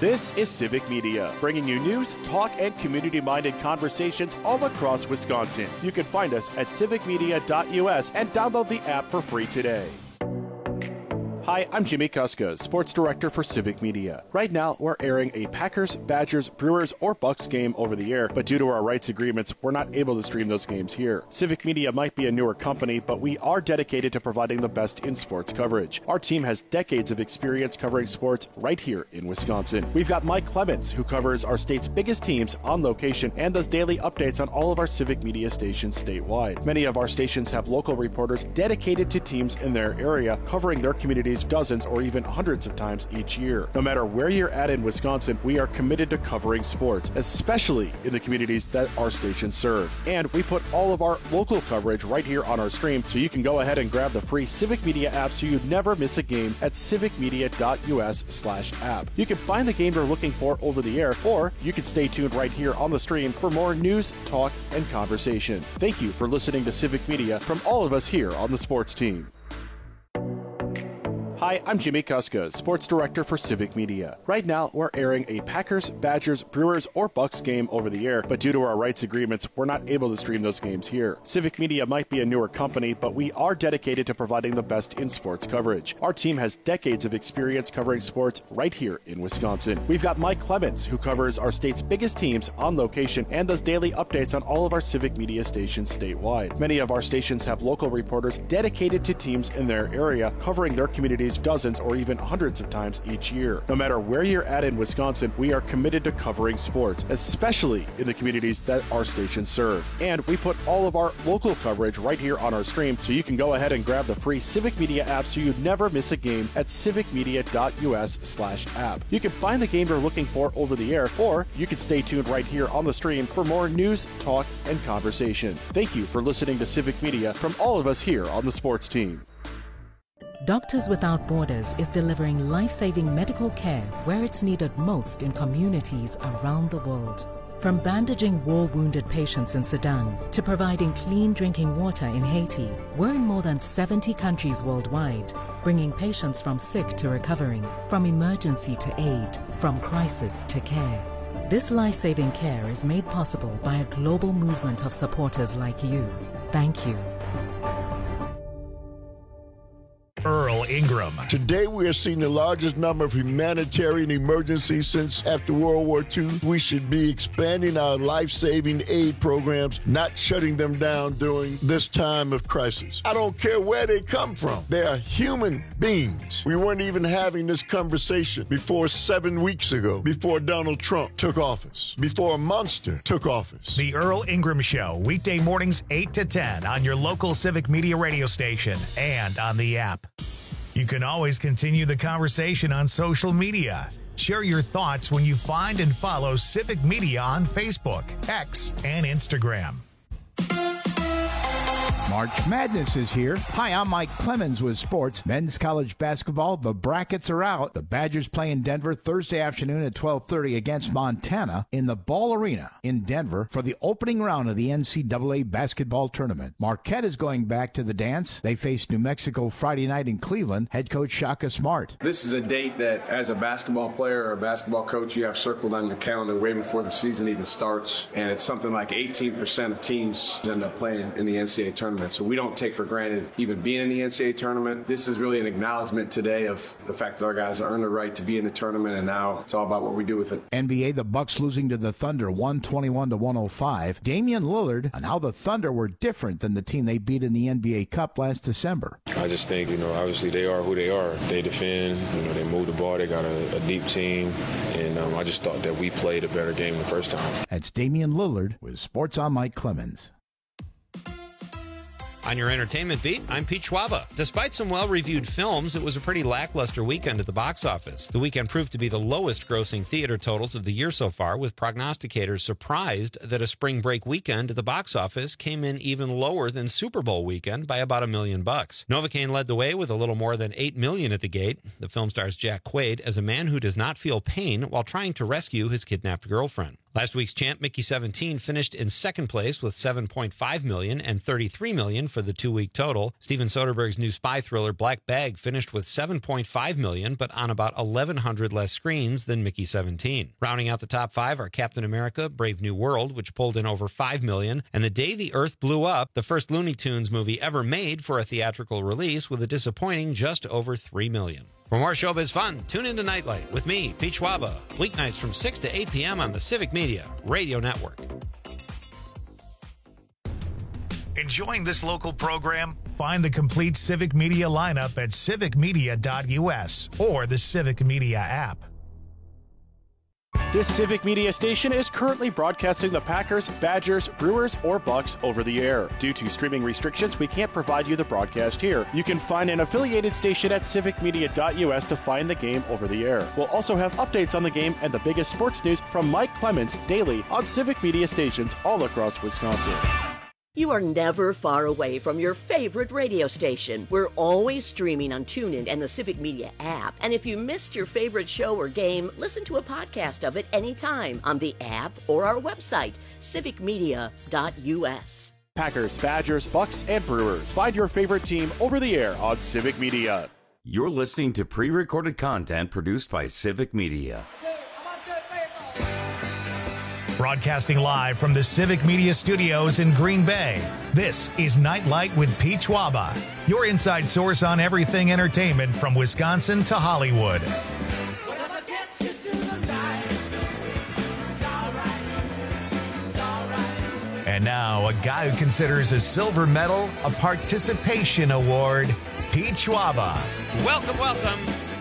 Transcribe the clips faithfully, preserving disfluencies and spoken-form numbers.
This is Civic Media, bringing you news, talk, and community-minded conversations all across Wisconsin. You can find us at civic media dot U S and download the app for free today. Hi, I'm Jimmy Kuska, Sports Director for Civic Media. Right now, we're airing a Packers, Badgers, Brewers, or Bucks game over the air, but due to our rights agreements, we're not able to stream those games here. Civic Media might be a newer company, but we are dedicated to providing the best in sports coverage. Our team has decades of experience covering sports right here in Wisconsin. We've got Mike Clemens, who covers our state's biggest teams on location and does daily updates on all of our Civic Media stations statewide. Many of our stations have local reporters dedicated to teams in their area, covering their communities dozens or even hundreds of times each year. No matter where you're at in Wisconsin, we are committed to covering sports, especially in the communities that our stations serve. And we put all of our local coverage right here on our stream, so you can go ahead and grab the free Civic Media app so you never miss a game at civic media dot U S slash app. You can find the game you're looking for over the air, or you can stay tuned right here on the stream for more news, talk, and conversation. Thank you for listening to Civic Media from all of us here on the sports team. Hi, I'm Jimmy Kuska, Sports Director for Civic Media. Right now, we're airing a Packers, Badgers, Brewers, or Bucks game over the air, but due to our rights agreements, we're not able to stream those games here. Civic Media might be a newer company, but we are dedicated to providing the best in sports coverage. Our team has decades of experience covering sports right here in Wisconsin. We've got Mike Clemens, who covers our state's biggest teams on location and does daily updates on all of our Civic Media stations statewide. Many of our stations have local reporters dedicated to teams in their area, covering their communities dozens or even hundreds of times each year. No matter where you're at in Wisconsin, we are committed to covering sports, especially in the communities that our stations serve. And we put all of our local coverage right here on our stream, so you can go ahead and grab the free Civic Media app so you never miss a game at civic media dot U S slash app. You can find the game you're looking for over the air, or you can stay tuned right here on the stream for more news, talk, and conversation. Thank you for listening to Civic Media from all of us here on the sports team. Doctors Without Borders is delivering life-saving medical care where it's needed most in communities around the world. From bandaging war-wounded patients in Sudan to providing clean drinking water in Haiti, we're in more than seventy countries worldwide, bringing patients from sick to recovering, from emergency to aid, from crisis to care. This life-saving care is made possible by a global movement of supporters like you. Thank you. Earl Ingram. Today we are seeing the largest number of humanitarian emergencies since after World War Two. We should be expanding our life-saving aid programs, not shutting them down during this time of crisis. I don't care where they come from. They are human beings. We weren't even having this conversation before seven weeks ago, before Donald Trump took office, before a monster took office. The Earl Ingram Show, weekday mornings eight to ten on your local Civic Media radio station and on the app. You can always continue the conversation on social media. Share your thoughts when you find and follow Civic Media on Facebook, X, and Instagram. March Madness is here. Hi, I'm Mike Clemens with sports. Men's college basketball, the brackets are out. The Badgers play in Denver Thursday afternoon at twelve thirty against Montana in the Ball Arena in Denver for the opening round of the N C double A basketball tournament. Marquette is going back to the dance. They face New Mexico Friday night in Cleveland. Head coach Shaka Smart. This is a date that, as a basketball player or a basketball coach, you have circled on your calendar way before the season even starts. And it's something like eighteen percent of teams end up playing in the N C double A tournament. So we don't take for granted even being in the N C double A tournament. This is really an acknowledgement today of the fact that our guys earned the right to be in the tournament, and now it's all about what we do with it. N B A, the Bucks losing to the Thunder one twenty-one to one oh five. Damian Lillard on how the Thunder were different than the team they beat in the N B A Cup last December. I just think, you know, obviously they are who they are. They defend, you know, they move the ball, they got a, a deep team, and um, I just thought that we played a better game the first time. That's Damian Lillard with Sports on Mike Clemens. On your entertainment beat, I'm Pete Schwaba. Despite some well-reviewed films, it was a pretty lackluster weekend at the box office. The weekend proved to be the lowest-grossing theater totals of the year so far, with prognosticators surprised that a spring break weekend at the box office came in even lower than Super Bowl weekend by about a million bucks. Novocaine led the way with a little more than eight million at the gate. The film stars Jack Quaid as a man who does not feel pain while trying to rescue his kidnapped girlfriend. Last week's champ, Mickey seventeen, finished in second place with seven point five million dollars and thirty-three million dollars for the two-week total. Steven Soderbergh's new spy thriller, Black Bag, finished with seven point five million dollars, but on about eleven hundred less screens than Mickey seventeen. Rounding out the top five are Captain America, Brave New World, which pulled in over five million dollars, and The Day the Earth Blew Up, the first Looney Tunes movie ever made for a theatrical release, with a disappointing just over three million dollars. For more showbiz fun, tune into Nightlight with me, Pete Schwaba, weeknights from six to eight p.m. on the Civic Media Radio Network. Enjoying this local program? Find the complete Civic Media lineup at civic media dot u s or the Civic Media app. This Civic Media station is currently broadcasting the Packers, Badgers, Brewers, or Bucks over the air. Due to streaming restrictions, we can't provide you the broadcast here. You can find an affiliated station at civic media dot u s to find the game over the air. We'll also have updates on the game and the biggest sports news from Mike Clemens daily on Civic Media stations all across Wisconsin. You are never far away from your favorite radio station. We're always streaming on TuneIn and the Civic Media app. And if you missed your favorite show or game, listen to a podcast of it anytime on the app or our website, civic media dot u s. Packers, Badgers, Bucks, and Brewers. Find your favorite team over the air on Civic Media. You're listening to pre-recorded content produced by Civic Media. Broadcasting live from the Civic Media Studios in Green Bay, this is Nightlight with Pete Schwaba, your inside source on everything entertainment from Wisconsin to Hollywood. And now, a guy who considers a silver medal a participation award, Pete Schwaba. Welcome, welcome.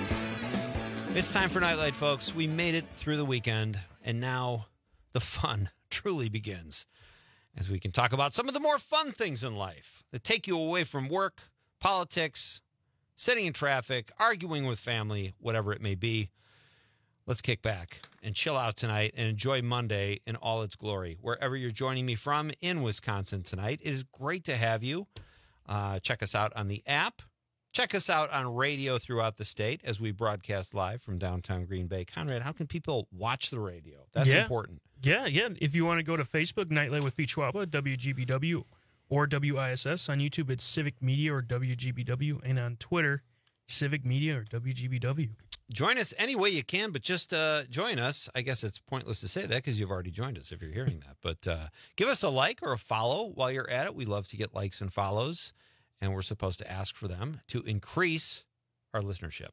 It's time for Nightlight, folks. We made it through the weekend, and now the fun truly begins as we can talk about some of the more fun things in life that take you away from work, politics, sitting in traffic, arguing with family, whatever it may be. Let's kick back and chill out tonight and enjoy Monday in all its glory. Wherever you're joining me from in Wisconsin tonight, it is great to have you. Uh, check us out on the app. Check us out on radio throughout the state as we broadcast live from downtown Green Bay. Conrad, how can people watch the radio? That's yeah. important. Yeah, yeah. If you want to go to Facebook, Nightlight with Pete Schwaba, W G B W, or W I S S. On YouTube, it's Civic Media or W G B W. And on Twitter, Civic Media or W G B W. Join us any way you can, but just uh, join us. I guess it's pointless to say that because you've already joined us if you're hearing that. But uh, give us a like or a follow while you're at it. We love to get likes and follows. And we're supposed to ask for them to increase our listenership.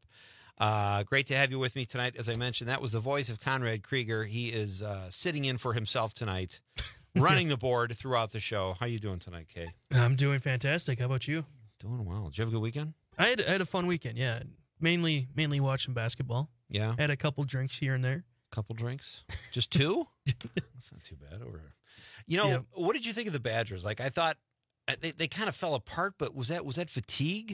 Uh, great to have you with me tonight. As I mentioned, that was the voice of Conrad Krieger. He is uh, sitting in for himself tonight, running the board throughout the show. How you doing tonight, Kay? I'm doing fantastic. How about you? Doing well. Did you have a good weekend? I had, I had a fun weekend, yeah. Mainly mainly watching basketball. Yeah. Had a couple drinks here and there. Couple drinks? Just two? That's not too bad. Over. You know, yeah. What did you think of the Badgers? Like, I thought They they kind of fell apart, but was that was that fatigue,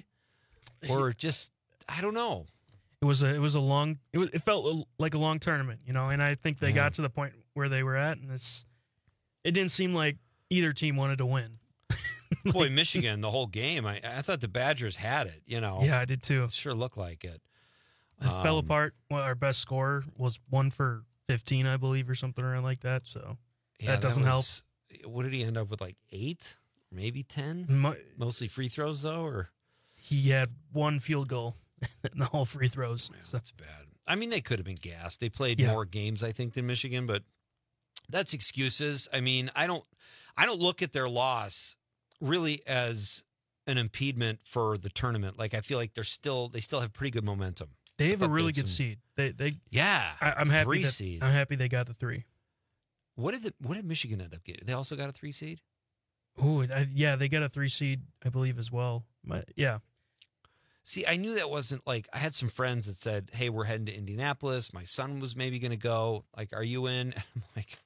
or just I don't know. It was a it was a long it was, it felt like a long tournament, you know, and I think they yeah. got to the point where they were at, and it's it didn't seem like either team wanted to win. like, Boy, Michigan, the whole game, I I thought the Badgers had it, you know. Yeah, I did too. It sure looked like it. It um, fell apart. Well, our best scorer was one for fifteen, I believe, or something around like that. So yeah, that doesn't that was, help. What did he end up with? Like eight? Maybe ten? My, Mostly free throws, though? Or he had one field goal in the whole free throws. Man, so. That's bad. I mean, they could have been gassed. They played yeah. more games, I think, than Michigan, but that's excuses. I mean, I don't I don't look at their loss really as an impediment for the tournament. Like, I feel like they're still they still have pretty good momentum. They have a really good some, seed. They they Yeah. I, I'm happy three that, seed. I'm happy they got the three. What did the, what did Michigan end up getting? They also got a three seed? Oh, yeah, they got a three seed, I believe, as well. But, yeah. See, I knew that wasn't like I had some friends that said, "Hey, we're heading to Indianapolis. My son was maybe going to go. Like, are you in?" I'm like,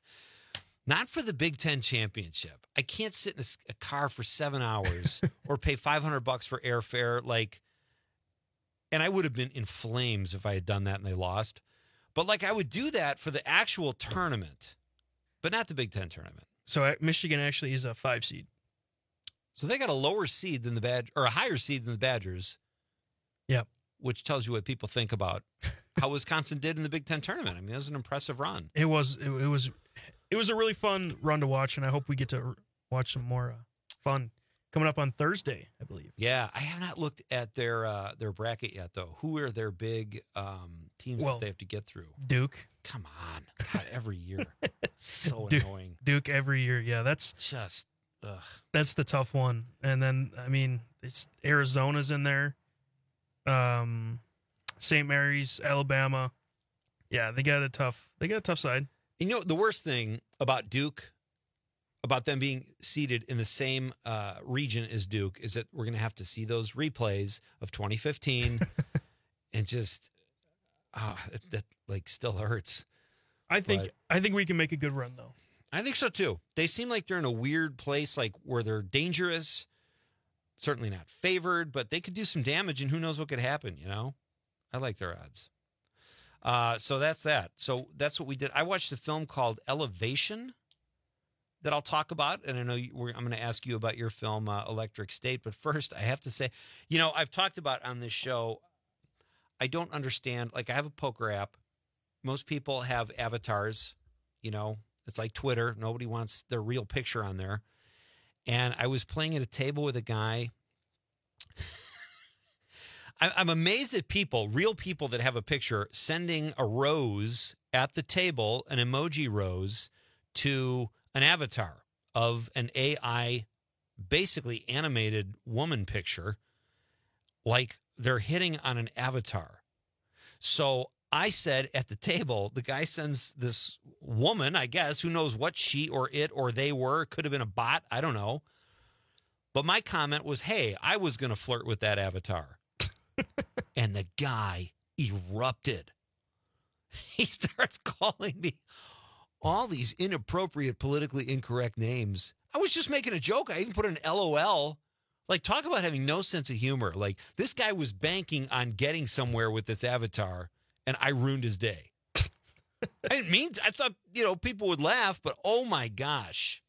not for the Big Ten championship. I can't sit in a, a car for seven hours or pay five hundred bucks for airfare. Like, and I would have been in flames if I had done that and they lost. But like, I would do that for the actual tournament, but not the Big Ten tournament. So Michigan actually is a five seed. So they got a lower seed than the Bad or a higher seed than the Badgers. Yep. Which tells you what people think about how Wisconsin did in the Big Ten tournament. I mean, it was an impressive run. It was. It, it was. It was a really fun run to watch, and I hope we get to watch some more uh, fun coming up on Thursday, I believe. Yeah, I have not looked at their uh, their bracket yet, though. Who are their big um, teams well, that they have to get through? Duke. Come on, God, every year, so Duke, annoying. Duke every year. Yeah, that's just. Ugh. That's the tough one. And then, I mean, it's Arizona's in there. Um, Saint Mary's, Alabama. Yeah, they got a tough. They got a tough side. You know, the worst thing about Duke, about them being seated in the same uh, region as Duke, is that we're going to have to see those replays of twenty fifteen, and just, ah, oh, that, that like still hurts. I think. But, I think we can make a good run, though. I think so, too. They seem like they're in a weird place, like where they're dangerous, certainly not favored, but they could do some damage, and who knows what could happen, you know? I like their odds. Uh, so that's that. So that's what we did. I watched a film called Elevation that I'll talk about, and I know you, we're, I'm going to ask you about your film, uh, Electric State, but first I have to say, you know, I've talked about on this show, I don't understand, like I have a poker app. Most people have avatars, you know, it's like Twitter. Nobody wants their real picture on there. And I was playing at a table with a guy. I'm amazed at people, real people that have a picture, sending a rose at the table, an emoji rose, to an avatar of an A I, basically animated woman picture, like they're hitting on an avatar. So I said at the table, the guy sends this woman, I guess, who knows what she or it or they were. Could have been a bot. I don't know. But my comment was, hey, I was going to flirt with that avatar. And the guy erupted. He starts calling me all these inappropriate, politically incorrect names. I was just making a joke. I even put an L O L. Like, talk about having no sense of humor. Like, this guy was banking on getting somewhere with this avatar, and I ruined his day. I didn't mean to. I thought, you know, people would laugh, but oh my gosh.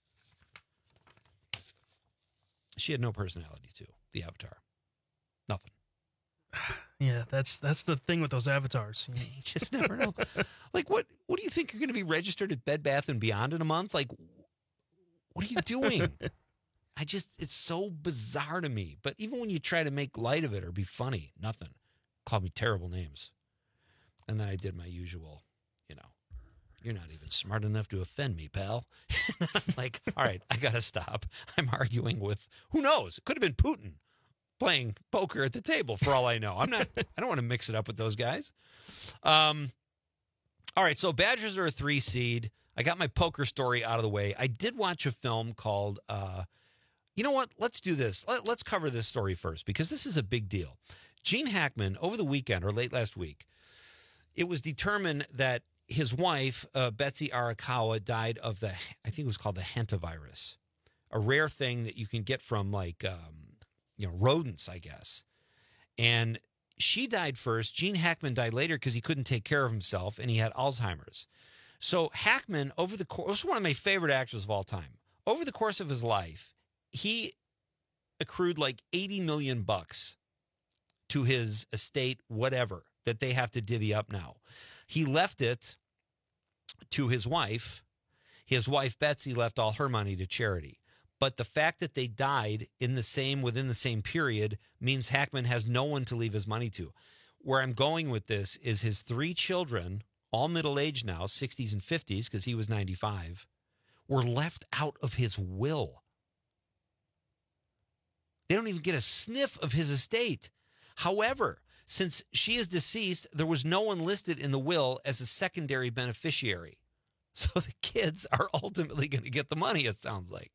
She had no personality, too, the avatar. Nothing. Yeah, that's that's the thing with those avatars. You, you just never know. Like, what what do you think you're going to be registered at Bed Bath and Beyond in a month? Like, what are you doing? I just, it's so bizarre to me. But even when you try to make light of it or be funny, nothing. Called me terrible names. And then I did my usual, you know, you're not even smart enough to offend me, pal. I'm like, all right, I got to stop. I'm arguing with, who knows? It could have been Putin playing poker at the table for all I know. I'm not, I don't want to mix it up with those guys. Um, all right, so Badgers are a three seed. I got my poker story out of the way. I did watch a film called, uh, you know what? Let's do this. Let, let's cover this story first because this is a big deal. Gene Hackman, over the weekend or late last week, it was determined that his wife, uh, Betsy Arakawa, died of the, I think it was called the hantavirus, a rare thing that you can get from like, um, you know, rodents, I guess. And she died first. Gene Hackman died later because he couldn't take care of himself and he had Alzheimer's. So Hackman, over the course, was one of my favorite actors of all time. Over the course of his life, he accrued like eighty million bucks to his estate, whatever, that they have to divvy up now. He left it to his wife. His wife, Betsy, left all her money to charity. But the fact that they died in the same, within the same period means Hackman has no one to leave his money to. Where I'm going with this is his three children, all middle-aged now, sixties and fifties, because he was ninety-five, were left out of his will. They don't even get a sniff of his estate. However, since she is deceased, there was no one listed in the will as a secondary beneficiary. So the kids are ultimately going to get the money, it sounds like.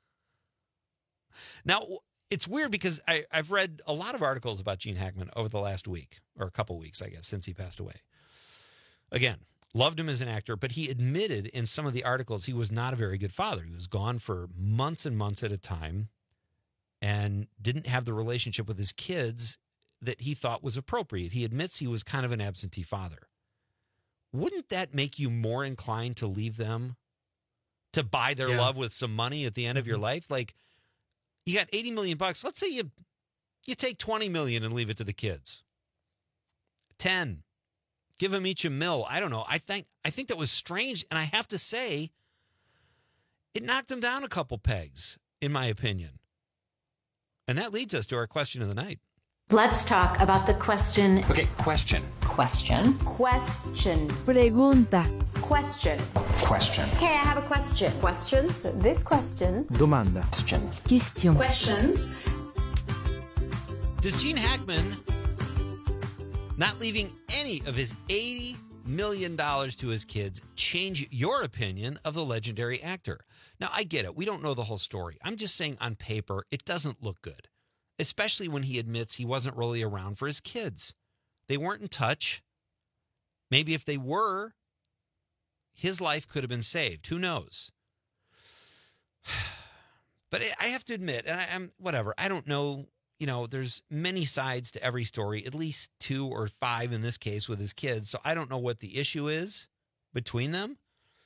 Now, it's weird because I, I've read a lot of articles about Gene Hackman over the last week, or a couple weeks, I guess, since he passed away. Again, loved him as an actor, but he admitted in some of the articles he was not a very good father. He was gone for months and months at a time and didn't have the relationship with his kids that he thought was appropriate. He admits he was kind of an absentee father. Wouldn't that make you more inclined to leave them, to buy their yeah. love with some money at the end of your life? Like, you got eighty million bucks. Let's say you you take twenty million and leave it to the kids. ten. Give them each a mil. I don't know. I think I think that was strange, and I have to say, it knocked him down a couple pegs, in my opinion. And that leads us to our question of the night. Let's talk about the question. Okay, question. Question. Question. Pregunta. Question. Question. Okay, I have a question. Questions? This question. Domanda. Question. Question. Questions. Does Gene Hackman not leaving any of his eighty million dollars to his kids change your opinion of the legendary actor? Now, I get it. We don't know the whole story. I'm just saying on paper, it doesn't look good, especially when he admits he wasn't really around for his kids. They weren't in touch. Maybe if they were, his life could have been saved. Who knows? But I have to admit, and I, I'm whatever, I don't know. You know, there's many sides to every story, at least two or five in this case with his kids. So I don't know what the issue is between them.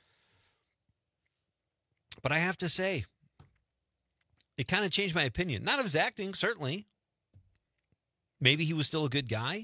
But I have to say, it kind of changed my opinion. Not of his acting, certainly. Maybe he was still a good guy.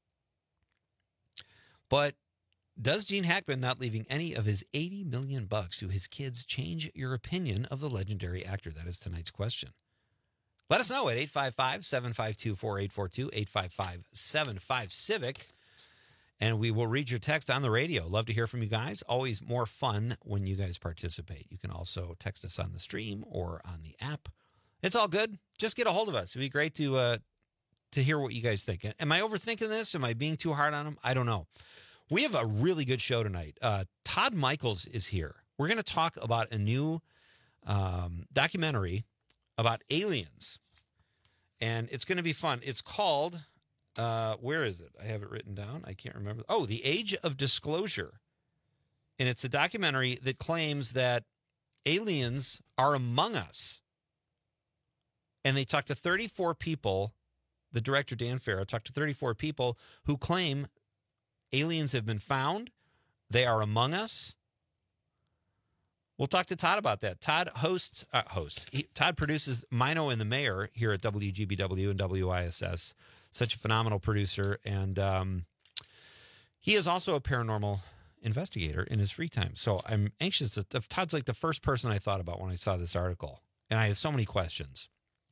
But does Gene Hackman not leaving any of his eighty million bucks to his kids change your opinion of the legendary actor? That is tonight's question. Let us know at eight five five, seven five two, four eight four two, eight five five, seven five, Civic. And we will read your text on the radio. Love to hear from you guys. Always more fun when you guys participate. You can also text us on the stream or on the app. It's all good. Just get a hold of us. It'd be great to uh, to hear what you guys think. Am I overthinking this? Am I being too hard on them? I don't know. We have a really good show tonight. Uh, Todd Michaels is here. We're going to talk about a new um, documentary about aliens. And it's going to be fun. It's called, uh, where is it? I have it written down. I can't remember. Oh, The Age of Disclosure. And it's a documentary that claims that aliens are among us. And they talked to thirty-four people. The director, Dan Farrow, talked to thirty-four people who claim aliens have been found. They are among us. We'll talk to Todd about that. Todd hosts, uh, hosts. He, Todd produces Mino and the Mayor here at W G B W and W I S S. Such a phenomenal producer. And um, he is also a paranormal investigator in his free time. So I'm anxious. To, Todd's like the first person I thought about when I saw this article. And I have so many questions.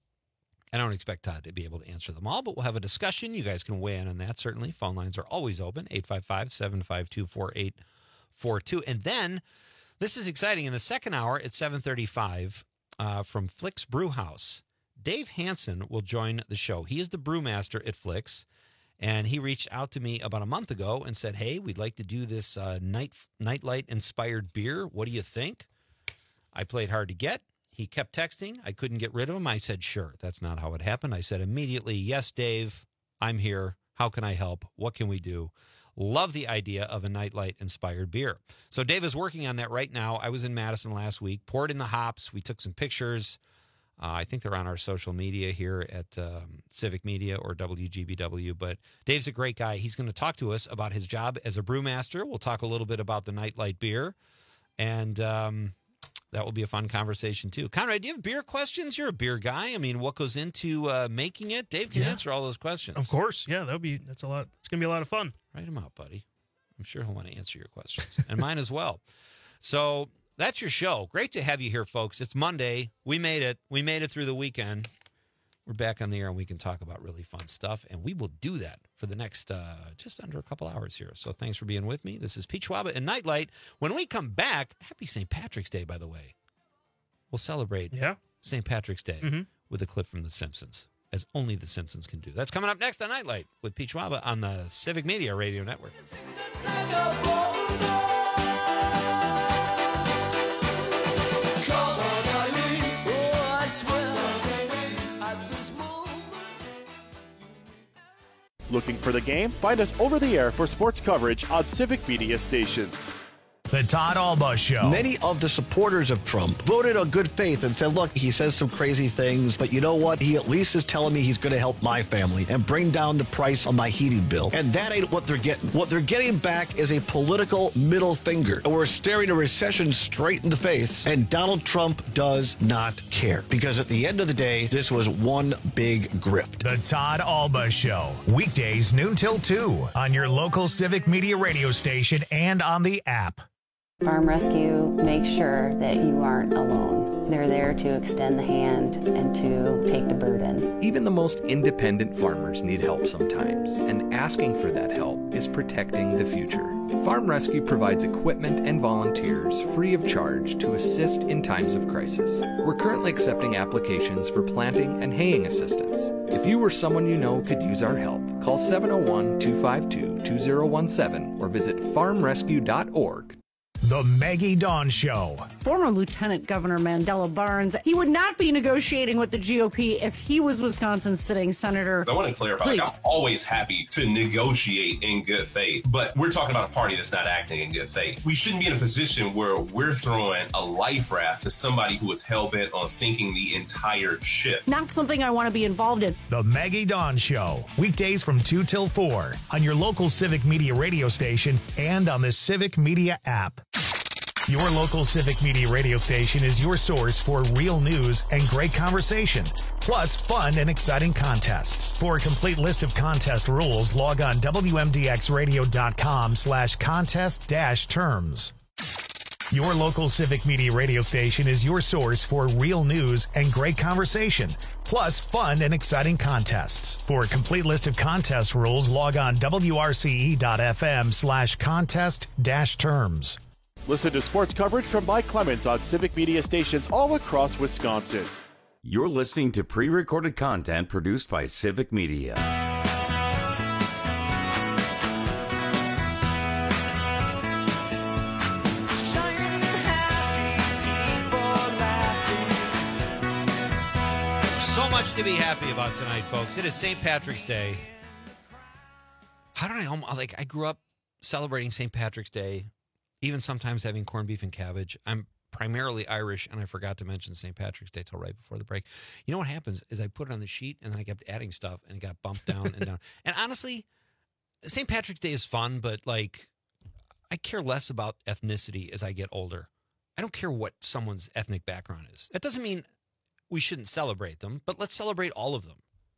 I don't expect Todd to be able to answer them all, but we'll have a discussion. You guys can weigh in on that, certainly. Phone lines are always open, eight five five, seven five two, four eight four two. And then, this is exciting. In the second hour at seven thirty-five uh, from Flicks Brewhouse, Dave Hansen will join the show. He is the brewmaster at Flicks, and he reached out to me about a month ago and said, hey, we'd like to do this uh, night Nightlight-inspired beer. What do you think? I played hard to get. He kept texting. I couldn't get rid of him. I said, sure. That's not how it happened. I said immediately, yes, Dave, I'm here. How can I help? What can we do? Love the idea of a Nightlight-inspired beer. So Dave is working on that right now. I was in Madison last week, poured in the hops. We took some pictures. Uh, I think they're on our social media here at um, Civic Media or W G B W. But Dave's a great guy. He's going to talk to us about his job as a brewmaster. We'll talk a little bit about the Nightlight beer. And um, that will be a fun conversation, too. Conrad, do you have beer questions? You're a beer guy. I mean, what goes into uh, making it? Dave can yeah. answer all those questions. Of course. Yeah, that'll be, that's a lot. It's going to be a lot of fun. Write them out, buddy. I'm sure he'll want to answer your questions, and mine as well. So that's your show. Great to have you here, folks. It's Monday. We made it. We made it through the weekend. We're back on the air, and we can talk about really fun stuff, and we will do that for the next uh, just under a couple hours here. So thanks for being with me. This is Pete Schwaba and Nightlight. When we come back, happy Saint Patrick's Day, by the way. We'll celebrate yeah. Saint Patrick's Day mm-hmm. with a clip from The Simpsons, as only The Simpsons can do. That's coming up next on Nightlight with Pete Schwaba on the Civic Media Radio Network. Looking for the game? Find us over the air for sports coverage on Civic Media stations. The Todd Alba Show. Many of the supporters of Trump voted on good faith and said, look, he says some crazy things, but you know what? He at least is telling me he's going to help my family and bring down the price on my heating bill. And that ain't what they're getting. What they're getting back is a political middle finger. And we're staring a recession straight in the face, and Donald Trump does not care. Because at the end of the day, this was one big grift. The Todd Alba Show. Weekdays noon till two on your local Civic Media radio station and on the app. Farm Rescue makes sure that you aren't alone. They're there to extend the hand and to take the burden. Even the most independent farmers need help sometimes, and asking for that help is protecting the future. Farm Rescue provides equipment and volunteers free of charge to assist in times of crisis. We're currently accepting applications for planting and haying assistance. If you or someone you know could use our help, call seven oh one, two five two, two oh one seven or visit farm rescue dot org. The Maggie Dawn Show. Former Lieutenant Governor Mandela Barnes, he would not be negotiating with the G O P if he was Wisconsin's sitting senator. I want to clarify, like, I'm always happy to negotiate in good faith, but we're talking about a party that's not acting in good faith. We shouldn't be in a position where we're throwing a life raft to somebody who is hell-bent on sinking the entire ship. Not something I want to be involved in. The Maggie Dawn Show. Weekdays from two till four on your local Civic Media radio station and on the Civic Media app. Your local Civic Media radio station is your source for real news and great conversation, plus fun and exciting contests. For a complete list of contest rules, log on W M D X radio dot com slash contest dash terms. Your local Civic Media radio station is your source for real news and great conversation, plus fun and exciting contests. For a complete list of contest rules, log on W R C E dot F M slash contest dash terms. Listen to sports coverage from Mike Clemens on Civic Media stations all across Wisconsin. You're listening to pre-recorded content produced by Civic Media. So much to be happy about tonight, folks. It is Saint Patrick's Day. How did I, like, I grew up celebrating Saint Patrick's Day, even sometimes having corned beef and cabbage. I'm primarily Irish, and I forgot to mention Saint Patrick's Day till right before the break. You know what happens is I put it on the sheet, and then I kept adding stuff, and it got bumped down and down. And honestly, Saint Patrick's Day is fun, but, like, I care less about ethnicity as I get older. I don't care what someone's ethnic background is. That doesn't mean we shouldn't celebrate them, but let's celebrate all of them.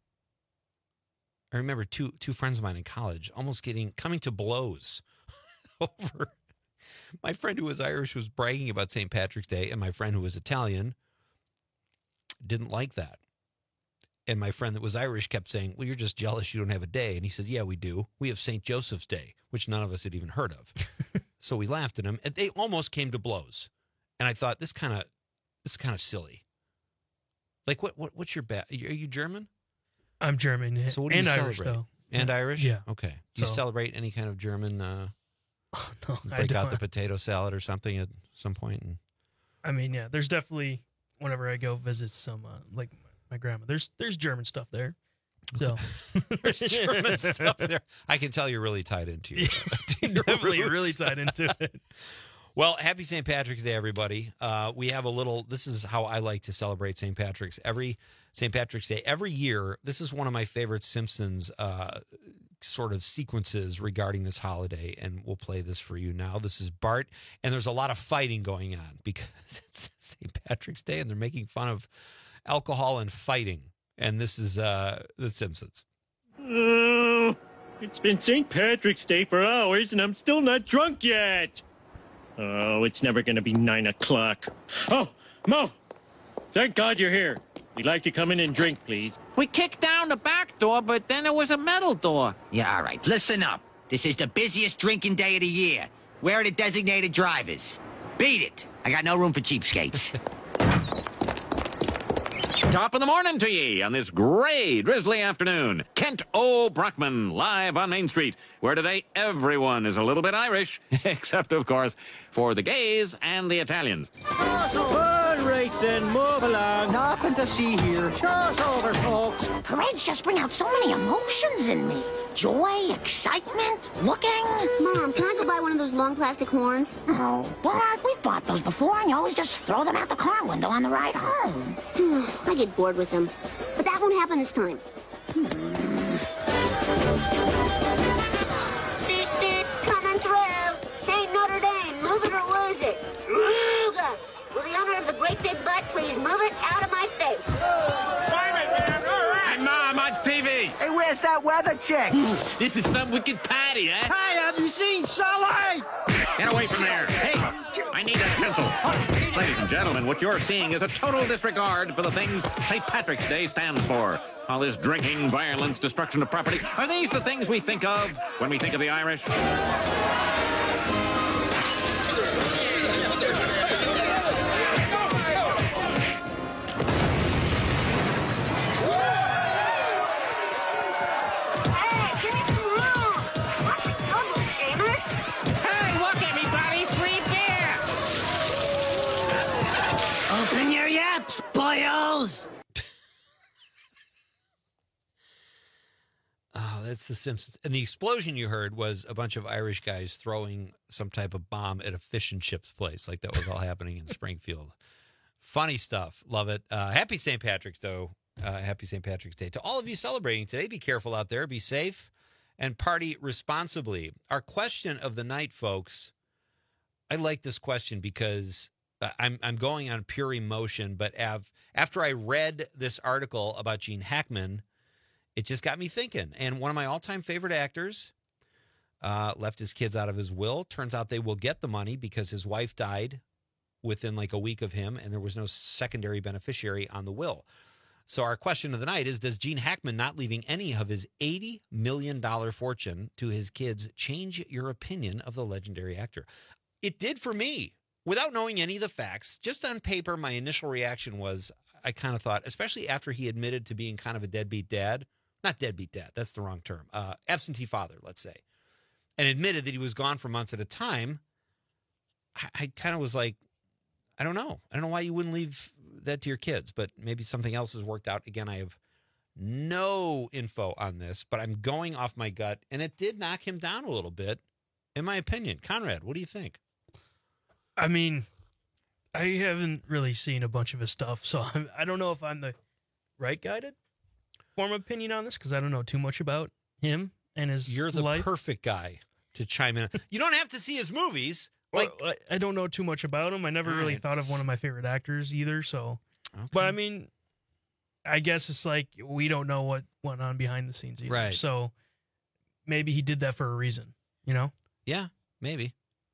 I remember two two friends of mine in college almost getting coming to blows over... My friend who was Irish was bragging about Saint Patrick's Day, and my friend who was Italian didn't like that. And my friend that was Irish kept saying, well, you're just jealous you don't have a day. And he said, yeah, we do. We have Saint Joseph's Day, which none of us had even heard of. So we laughed at him, and they almost came to blows. And I thought, this kind of this is kind of silly. Like, what what what's your ba- Are you German? I'm German. So what do and you Irish, celebrate? though. And Irish? Yeah. Okay. Do you So- celebrate any kind of German... Uh, Oh, no, I break out don't. the potato salad or something at some point. And I mean, yeah, there's definitely, whenever I go visit some, uh, like my grandma, there's there's German stuff there. So there's German stuff there. I can tell you're really tied into your, to your definitely roots. really tied into it. Well, happy Saint Patrick's Day, everybody. Uh, we have a little, this is how I like to celebrate Saint Patrick's. Every Saint Patrick's Day, every year, this is one of my favorite Simpsons uh, sort of sequences regarding this holiday, and we'll play this for you now. This is Bart, and there's a lot of fighting going on because it's Saint Patrick's Day, and they're making fun of alcohol and fighting. And this is uh, The Simpsons. Oh, it's been Saint Patrick's Day for hours, and I'm still not drunk yet. Oh, it's never going to be nine o'clock. Oh, Mo! Thank God you're here. We'd like to come in and drink, please. We kicked down the back door, but then there was a metal door. Yeah, all right. Listen up. This is the busiest drinking day of the year. Where are the designated drivers? Beat it. I got no room for cheapskates. Top of the morning to ye on this gray, drizzly afternoon. Kent O. Brockman, live on Main Street, where today everyone is a little bit Irish, except, of course, for the gays and the Italians. Well, right then, move along. Nothing to see here. Show's over, folks. Parades just bring out so many emotions in me. Joy, excitement, looking. Mom, can I go buy one of those long plastic horns? Oh, Bart, we've bought those before, and you always just throw them out the car window on the ride home. I get bored with them. But that won't happen this time. Hmm. Beep, beep, coming through. Hey, Notre Dame, move it or lose it. Ruga. Will the owner of the great big butt please move it out of my face? Hey, Mom, on T V. Hey, where's that weather chick? This is some wicked patty, eh? Hey, have you seen Sully? Get away from there. Hey, I need that pencil. Ladies and gentlemen, what you're seeing is a total disregard for the things Saint Patrick's Day stands for. All this drinking, violence, destruction of property. Are these the things we think of when we think of the Irish? Hey, look at me, buddy. Free beer. Open your yaps, boyos. Oh, that's The Simpsons. And the explosion you heard was a bunch of Irish guys throwing some type of bomb at a fish and chips place. Like that was all happening in Springfield. Funny stuff. Love it. Uh, happy Saint Patrick's, though. Uh, happy Saint Patrick's Day. To all of you celebrating today, be careful out there. Be safe and party responsibly. Our question of the night, folks, I like this question because I'm I'm going on pure emotion, but av- after I read this article about Gene Hackman, it just got me thinking. And one of my all-time favorite actors uh, left his kids out of his will. Turns out they will get the money because his wife died within like a week of him, and there was no secondary beneficiary on the will. So our question of the night is, does Gene Hackman not leaving any of his eighty million dollars fortune to his kids change your opinion of the legendary actor? It did for me. Without knowing any of the facts, just on paper, my initial reaction was I kind of thought, especially after he admitted to being kind of a deadbeat dad, not deadbeat dad, that's the wrong term, uh, absentee father, let's say, and admitted that he was gone for months at a time, I, I kind of was like, I don't know. I don't know why you wouldn't leave that to your kids, but maybe something else has worked out. Again, I have no info on this, but I'm going off my gut, and it did knock him down a little bit, in my opinion. Conrad, what do you think? I mean, I haven't really seen a bunch of his stuff, so I'm, I don't know if I'm the right guy to form an opinion on this because I don't know too much about him and his You're the life. perfect guy to chime in. You don't have to see his movies. Like, well, I, I don't know too much about him. I never All really right. thought of one of my favorite actors either. So, Okay. but I mean, I guess it's like we don't know what went on behind the scenes either. Right. So maybe he did that for a reason. You know? Yeah, maybe.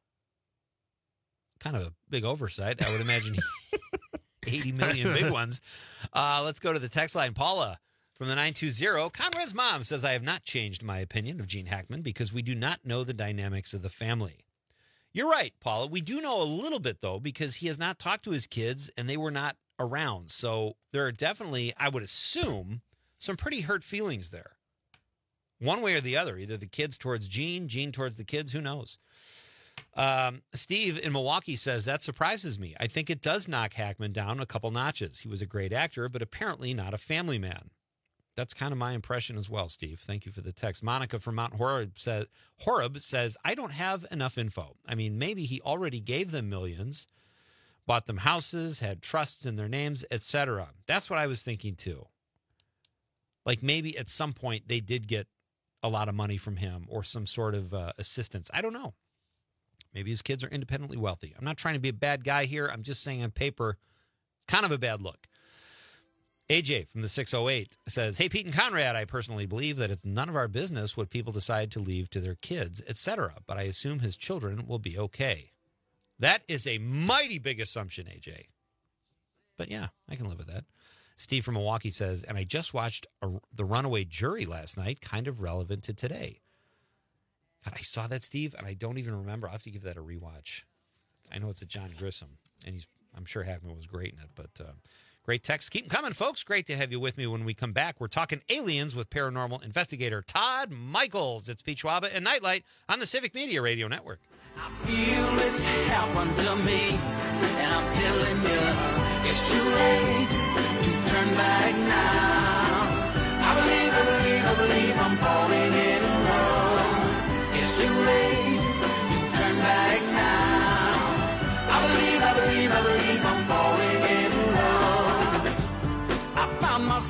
Kind of a big oversight. I would imagine eighty million big ones. Uh, let's go to the text line. Paula from the nine two zero. Conrad's mom says, I have not changed my opinion of Gene Hackman because we do not know the dynamics of the family. You're right, Paula. We do know a little bit, though, because he has not talked to his kids and they were not around. So there are definitely, I would assume, some pretty hurt feelings there. One way or the other, either the kids towards Gene, Gene towards the kids, who knows? Um, Steve in Milwaukee says, that surprises me. I think it does knock Hackman down a couple notches. He was a great actor, but apparently not a family man. That's kind of my impression as well, Steve. Thank you for the text. Monica from Mount Horeb says, Horeb says, I don't have enough info. I mean, maybe he already gave them millions, bought them houses, had trusts in their names, et cetera. That's what I was thinking too. Like maybe at some point they did get a lot of money from him or some sort of uh, assistance. I don't know. Maybe his kids are independently wealthy. I'm not trying to be a bad guy here. I'm just saying on paper, kind of a bad look. A J from the six oh eight says, hey, Pete and Conrad, I personally believe that it's none of our business what people decide to leave to their kids, et cetera, but I assume his children will be okay. That is a mighty big assumption, A J. But yeah, I can live with that. Steve from Milwaukee says, and I just watched a, The Runaway Jury last night, kind of relevant to today. God, I saw that, Steve, and I don't even remember. I'll have to give that a rewatch. I know it's a John Grissom, and he's I'm sure Hackman was great in it, but uh, great text. Keep them coming, folks. Great to have you with me when we come back. We're talking aliens with paranormal investigator Todd Michaels. It's Pete Schwaba and Nightlight on the Civic Media Radio Network. I feel it's happened to me, and I'm telling you,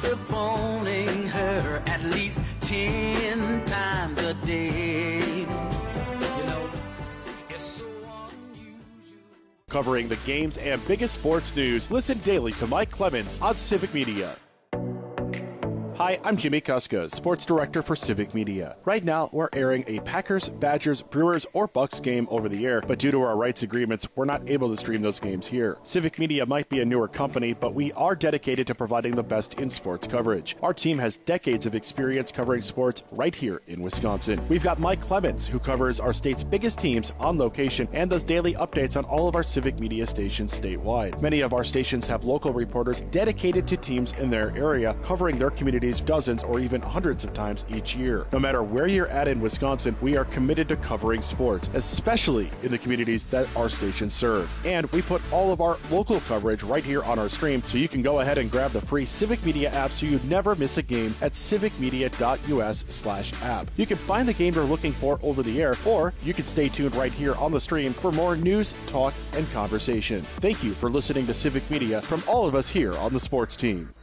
myself phoning her at least ten times a day. You know, it's so Covering the games and biggest sports news, listen daily to Mike Clemens on Civic Media. Hi, I'm Jimmy Kuska, Sports Director for Civic Media. Right now, we're airing a Packers, Badgers, Brewers, or Bucks game over the air, but due to our rights agreements, we're not able to stream those games here. Civic Media might be a newer company, but we are dedicated to providing the best in sports coverage. Our team has decades of experience covering sports right here in Wisconsin. We've got Mike Clemens, who covers our state's biggest teams on location and does daily updates on all of our Civic Media stations statewide. Many of our stations have local reporters dedicated to teams in their area, covering their communities dozens or even hundreds of times each year. No matter where you're at in Wisconsin, we are committed to covering sports, especially in the communities that our stations serve. And we put all of our local coverage right here on our stream, so you can go ahead and grab the free Civic Media app so you never miss a game at civicmedia.us slash app. You can find the game you're looking for over the air, or you can stay tuned right here on the stream for more news, talk, and conversation. Thank you for listening to Civic Media from all of us here on the sports team.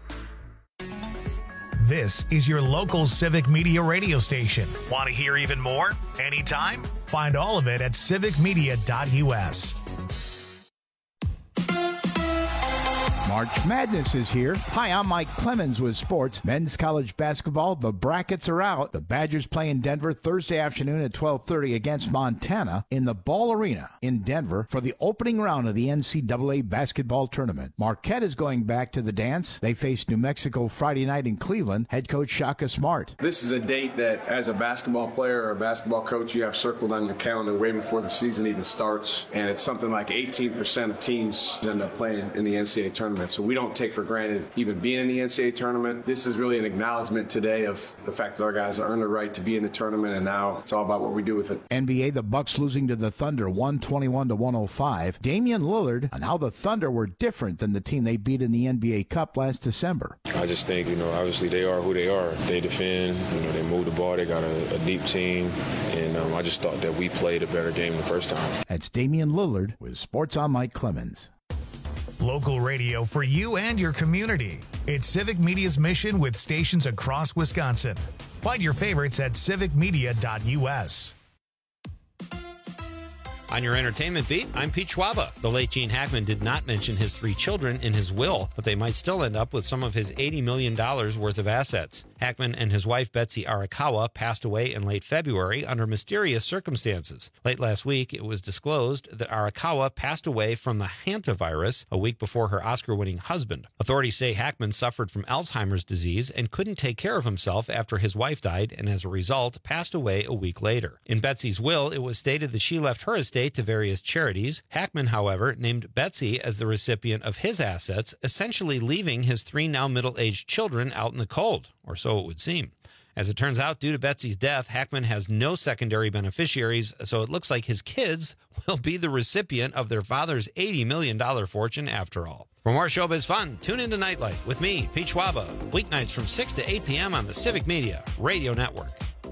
This is your local Civic Media radio station. Want to hear even more? Anytime? Find all of it at civic media dot u s. March Madness is here. Hi, I'm Mike Clemens with sports. Men's college basketball, the brackets are out. The Badgers play in Denver Thursday afternoon at twelve thirty against Montana in the Ball Arena in Denver for the opening round of the N C double A basketball tournament. Marquette is going back to the dance. They face New Mexico Friday night in Cleveland. Head coach Shaka Smart. This is a date that, as a basketball player or a basketball coach, you have circled on your calendar way before the season even starts. And it's something like eighteen percent of teams end up playing in the N C double A tournament. So we don't take for granted even being in the N C double A tournament. This is really an acknowledgement today of the fact that our guys earned the right to be in the tournament, and now it's all about what we do with it. N B A, the Bucks losing to the Thunder one twenty-one to one oh five. Damian Lillard on how the Thunder were different than the team they beat in the N B A Cup last December. I just think, you know, obviously they are who they are. They defend, you know, they move the ball, they got a, a deep team, and um, I just thought that we played a better game the first time. That's Damian Lillard with Sports on Mike Clemens. Local radio for you and your community. It's Civic Media's mission with stations across Wisconsin. Find your favorites at civic media dot u s. On your entertainment beat, I'm Pete Schwaba. The late Gene Hackman did not mention his three children in his will, but they might still end up with some of his eighty million dollars worth of assets. Hackman and his wife, Betsy Arakawa, passed away in late February under mysterious circumstances. Late last week, it was disclosed that Arakawa passed away from the hantavirus a week before her Oscar-winning husband. Authorities say Hackman suffered from Alzheimer's disease and couldn't take care of himself after his wife died, and as a result, passed away a week later. In Betsy's will, it was stated that she left her estate to various charities. Hackman, however, named Betsy as the recipient of his assets, essentially leaving his three now middle-aged children out in the cold, or so it would seem. As it turns out, due to Betsy's death, Hackman has no secondary beneficiaries, so it looks like his kids will be the recipient of their father's eighty million dollars fortune after all. For more showbiz fun, tune into Nightlife with me, Pete Schwaba, weeknights from six to eight p.m. on the Civic Media Radio Network.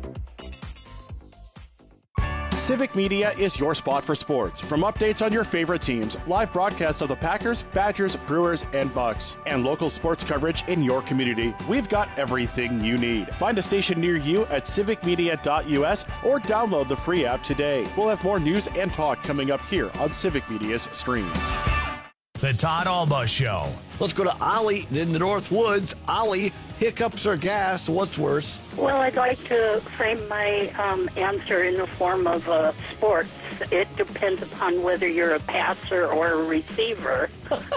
Civic Media is your spot for sports. From updates on your favorite teams, live broadcasts of the Packers, Badgers, Brewers, and Bucks, and local sports coverage in your community, we've got everything you need. Find a station near you at civic media dot u s or download the free app today. We'll have more news and talk coming up here on Civic Media's stream. The Todd Alba Show. Let's go to Ollie in the North Woods. Ollie, hiccups or gas, what's worse? Well, I'd like to frame my um, answer in the form of uh, sports. It depends upon whether you're a passer or a receiver.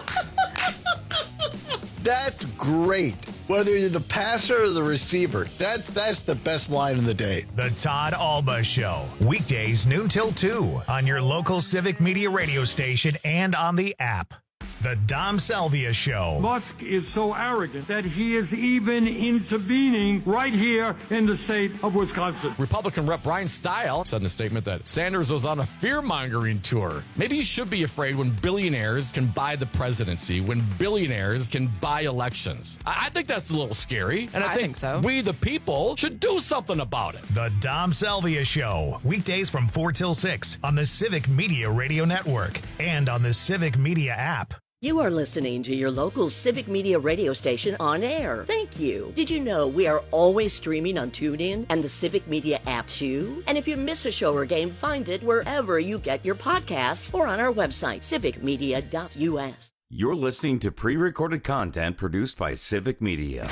That's great. Whether you're the passer or the receiver, that's, that's the best line of the day. The Todd Alba Show. Weekdays noon till two on your local Civic Media radio station and on the app. The Dom Salvia Show. Musk is so arrogant that he is even intervening right here in the state of Wisconsin. Republican Rep Brian Stile said in a statement that Sanders was on a fear-mongering tour. Maybe you should be afraid when billionaires can buy the presidency, when billionaires can buy elections. I, I think that's a little scary, and I, I think, think so. we, the people, should do something about it. The Dom Salvia Show. Weekdays from four till six on the Civic Media Radio Network. and on the Civic Media app. You are listening to your local Civic Media radio station on air. Thank you. Did you know we are always streaming on TuneIn and the Civic Media app too? And if you miss a show or game, find it wherever you get your podcasts or on our website, civic media dot u s. You're listening to pre-recorded content produced by Civic Media.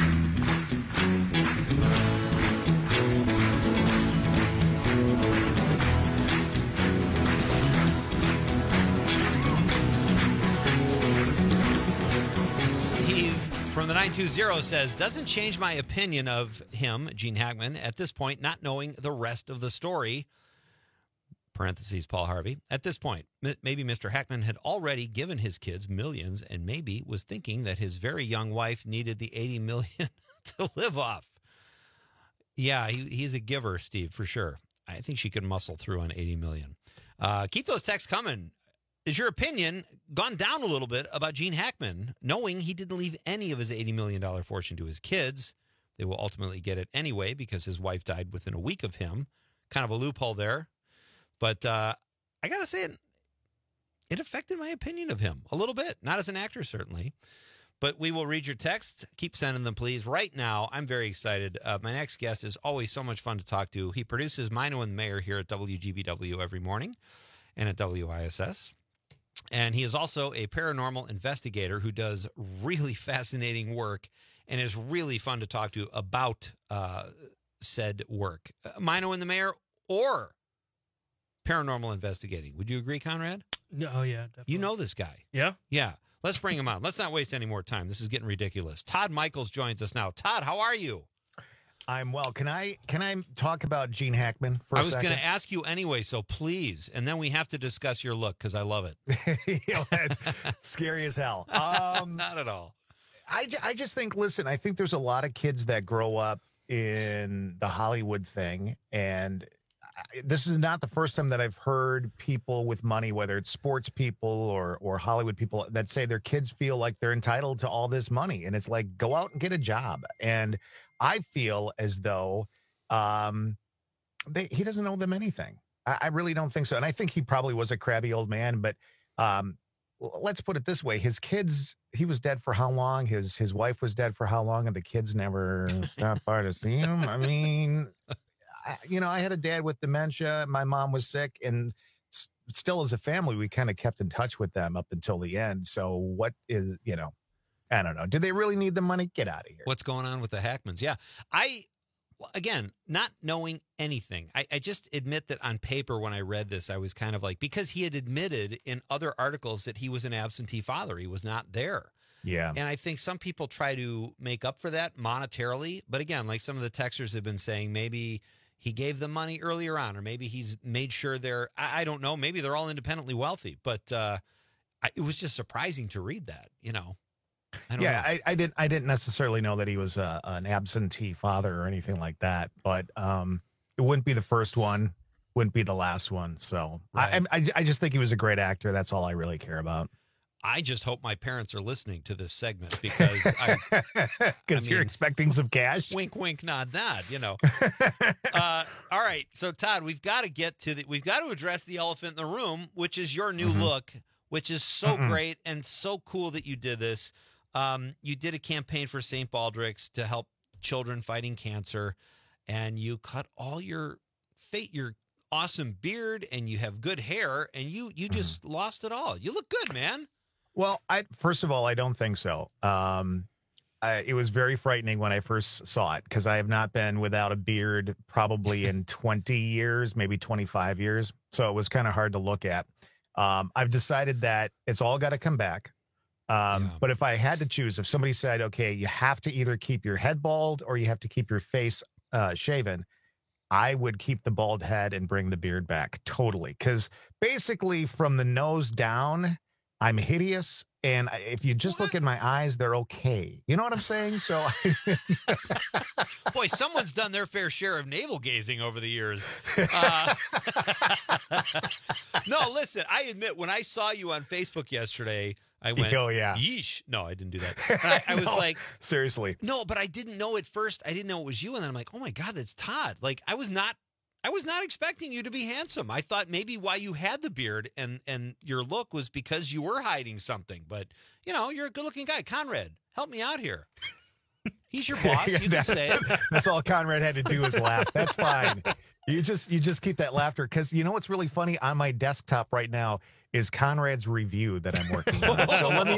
From the nine two zero says, doesn't change my opinion of him, Gene Hackman, at this point, not knowing the rest of the story. Parentheses, Paul Harvey. At this point, m- maybe Mister Hackman had already given his kids millions and maybe was thinking that his very young wife needed the eighty million dollars to live off. Yeah, he, he's a giver, Steve, for sure. I think she could muscle through on eighty million dollars. Uh, keep those texts coming. Is your opinion gone down a little bit about Gene Hackman, knowing he didn't leave any of his eighty million dollars fortune to his kids? They will ultimately get it anyway because his wife died within a week of him. Kind of a loophole there. But uh, I got to say, it, it affected my opinion of him a little bit. Not as an actor, certainly. But we will read your texts. Keep sending them, please. Right now, I'm very excited. Uh, my next guest is always so much fun to talk to. He produces Mino and the Mayor here at W G B W every morning and at W I S S. And he is also a paranormal investigator who does really fascinating work and is really fun to talk to about uh, said work. Uh, Mino and the Mayor or paranormal investigating. Would you agree, Conrad? Oh, yeah, definitely. You know this guy. Yeah? Yeah. Let's bring him on. Let's not waste any more time. This is getting ridiculous. Todd Michaels joins us now. Todd, how are you? I'm well. Can I can I talk about Gene Hackman for a I was second? going to ask you anyway, so please. And then we have to discuss your look because I love it. You know, it's scary as hell. Um, Not at all. I, ju- I just think, listen, I think there's a lot of kids that grow up in the Hollywood thing. And I, this is not the first time that I've heard people with money, whether it's sports people or, or Hollywood people, that say their kids feel like they're entitled to all this money. And it's like, go out and get a job. And I feel as though um, they, he doesn't owe them anything. I, I really don't think so. And I think he probably was a crabby old man, but um, let's put it this way. His kids, he was dead for how long? His his wife was dead for how long? And the kids never stopped by to see him. I mean, I, you know, I had a dad with dementia. My mom was sick. And s- still as a family, we kind of kept in touch with them up until the end. So what is, you know, I don't know. Do they really need the money? Get out of here. What's going on with the Hackmans? Yeah. I, again, not knowing anything. I, I just admit that on paper when I read this, I was kind of like, because he had admitted in other articles that he was an absentee father. He was not there. Yeah. And I think some people try to make up for that monetarily. But again, like some of the texters have been saying, maybe he gave them money earlier on, or maybe he's made sure they're, I, I don't know, maybe they're all independently wealthy. But uh, I, it was just surprising to read that, you know. I don't yeah, know. I, I didn't. I didn't necessarily know that he was uh, an absentee father or anything like that. But um, it wouldn't be the first one, wouldn't be the last one. So Right. I, I, I just think he was a great actor. That's all I really care about. I just hope my parents are listening to this segment because I, Because I you're mean, expecting some cash. wink, wink, nod, nod. You know. uh, all right, so Todd, we've got to get to the. We've got to address the elephant in the room, which is your new Mhm. look, which is so Mm-mm. great and so cool that you did this. Um, you did a campaign for Saint Baldrick's to help children fighting cancer, and you cut all your fate, your awesome beard, and you have good hair, and you you just lost it all. You look good, man. Well, I first of all, I don't think so. Um, I, it was very frightening when I first saw it because I have not been without a beard probably in twenty years, maybe twenty-five years. So it was kind of hard to look at. Um, I've decided that it's all got to come back. Um, Yeah. But if I had to choose, if somebody said, okay, you have to either keep your head bald or you have to keep your face uh, shaven, I would keep the bald head and bring the beard back totally. Because basically from the nose down, I'm hideous. And I- if you just look at my eyes, they're okay. You know what I'm saying? So Boy, someone's done their fair share of navel gazing over the years. Uh, no, listen, I admit, when I saw you on Facebook yesterday, I went, Oh, yeah. yeesh. No, I didn't do that. And I, I was No, like, seriously. no, but I didn't know at first. I didn't know it was you. And then I'm like, oh my God, that's Todd. Like, I was not I was not expecting you to be handsome. I thought maybe why you had the beard and, and your look was because you were hiding something. But, you know, you're a good-looking guy. Conrad, help me out here. He's your boss. You can say it. That's all Conrad had to do was laugh. That's fine. You just you just keep that laughter because you know what's really funny on my desktop right now is Conrad's review that I'm working on. So let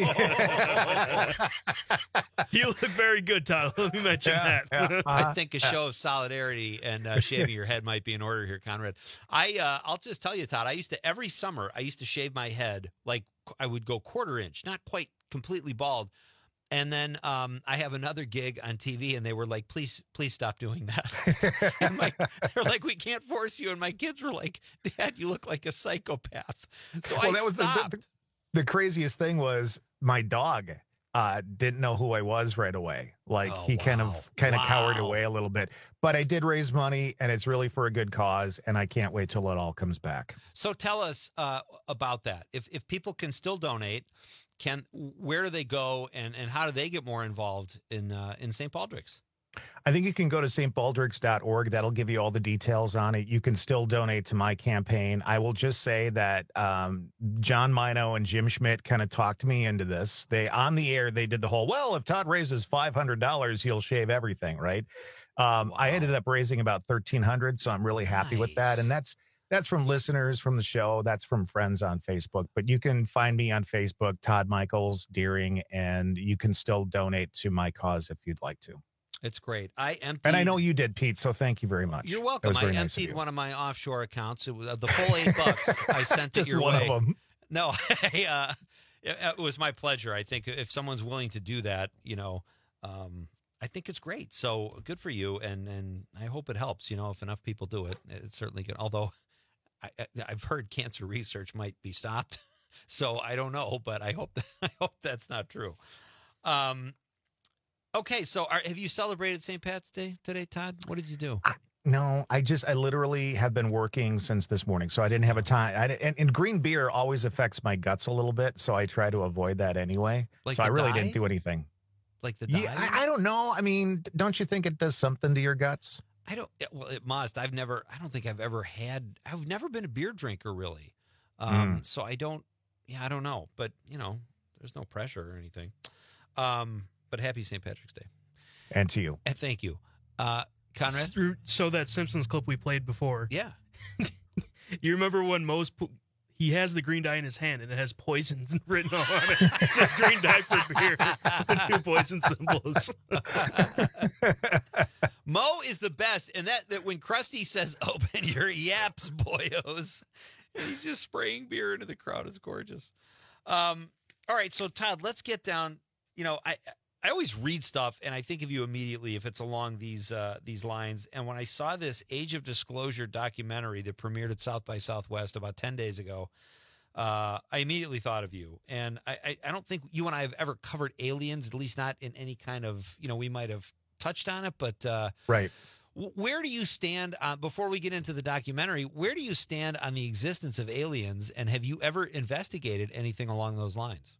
me. You look very good, Todd. Let me mention Yeah, that. yeah. I think a show of solidarity and uh, shaving your head might be in order here, Conrad. I uh, I'll just tell you, Todd. I used to every summer I used to shave my head like I would go quarter inch, not quite completely bald. And then um, I have another gig on T V, and they were like, "Please, please stop doing that." And my, they're like, "We can't force you." And my kids were like, "Dad, you look like a psychopath." So well, I that was the, stopped. the, the craziest thing was my dog uh, didn't know who I was right away. Like Oh, he kind wow. of kind of cowered Wow. away a little bit. But I did raise money, and it's really for a good cause, and I can't wait till it all comes back. So tell us uh, about that. If if people can still donate, can where do they go, and, and how do they get more involved in uh, in Saint Baldrick's? I think you can go to st baldricks dot org. That'll give you all the details on it. You can still donate to my campaign. I will just say that um, John Mino and Jim Schmidt kind of talked me into this. They on the air, they did the whole, well, if Todd raises five hundred dollars, he'll shave everything, right? Um, I ended up raising about thirteen hundred dollars, so I'm really happy with that. And that's that's from listeners from the show. That's from friends on Facebook. But you can find me on Facebook, Todd Michaels Deering, and you can still donate to my cause if you'd like to. It's great. I emptied. And I know you did, Pete, so thank you very much. You're That welcome. was I very nice of emptied you. one of my offshore accounts. It was uh, the full eight bucks. I sent it Just your one way. of them. No, I, uh, it, it was my pleasure. I think if someone's willing to do that, you know, um, I think it's great. So good for you, and and I hope it helps. You know, if enough people do it, it's certainly good. Although I, I, I've heard cancer research might be stopped, so I don't know, but I hope that, I hope that's not true. Um. Okay, so are, have you celebrated Saint Pat's Day today, Todd? What did you do? No, I just, I literally have been working since this morning, so I didn't have a time. I, and, and green beer always affects my guts a little bit, so I try to avoid that anyway. Like so I the really dye? didn't do anything. Like the Yeah, dye? I, I don't know. I mean, don't you think it does something to your guts? I don't. yeah, Well, it must. I've never. I don't think I've ever had. I've never been a beer drinker, really. Um, Mm. So I don't. Yeah, I don't know. But you know, there's no pressure or anything. Um, but happy Saint Patrick's Day, And to you. and thank you, uh, Conrad. S- So that Simpsons clip we played before. Yeah. You remember when Moe's pu- he has the green dye in his hand and it has poisons written all on it. It says green dye for beer. The two poison symbols. Mo is the best, and that that when Krusty says "Open your yaps, boyos," and he's just spraying beer into the crowd. It's gorgeous. Um, all right, so Todd, let's get down. You know, I I always read stuff, and I think of you immediately if it's along these uh, these lines. And when I saw this Age of Disclosure documentary that premiered at South by Southwest about ten days ago, uh, I immediately thought of you. And I, I I don't think you and I have ever covered aliens, at least not in any kind of, you know, we might have touched on it, but uh, Right. w- where do you stand on, before we get into the documentary, where do you stand on the existence of aliens, and have you ever investigated anything along those lines?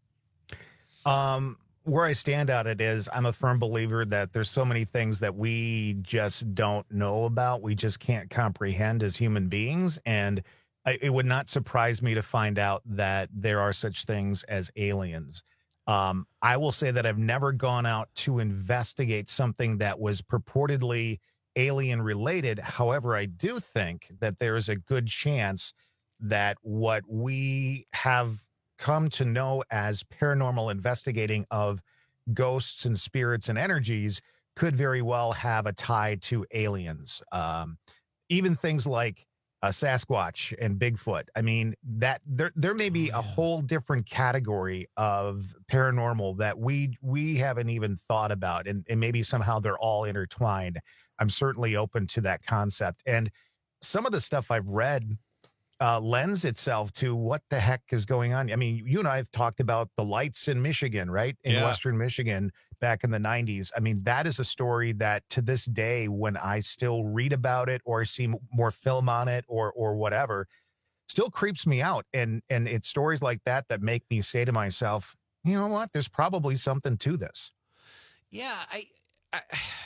Um, where I stand on it is I'm a firm believer that there's so many things that we just don't know about. We just can't comprehend as human beings. And I, it would not surprise me to find out that there are such things as aliens. Um, I will say that I've never gone out to investigate something that was purportedly alien related. However, I do think that there is a good chance that what we have come to know as paranormal investigating of ghosts and spirits and energies could very well have a tie to aliens. Um, even things like uh, Sasquatch and Bigfoot. I mean, that there there may be a whole different category of paranormal that we we haven't even thought about, and, and maybe somehow they're all intertwined. I'm certainly open to that concept. And some of the stuff I've read Uh, lends itself to what the heck is going on. I mean, you and I have talked about the lights in Michigan, right? In Yeah. Western Michigan back in the nineties. I mean, that is a story that to this day, when I still read about it or see m- more film on it or or whatever, still creeps me out. And and it's stories like that that make me say to myself, you know what? There's probably something to this. Yeah, I, I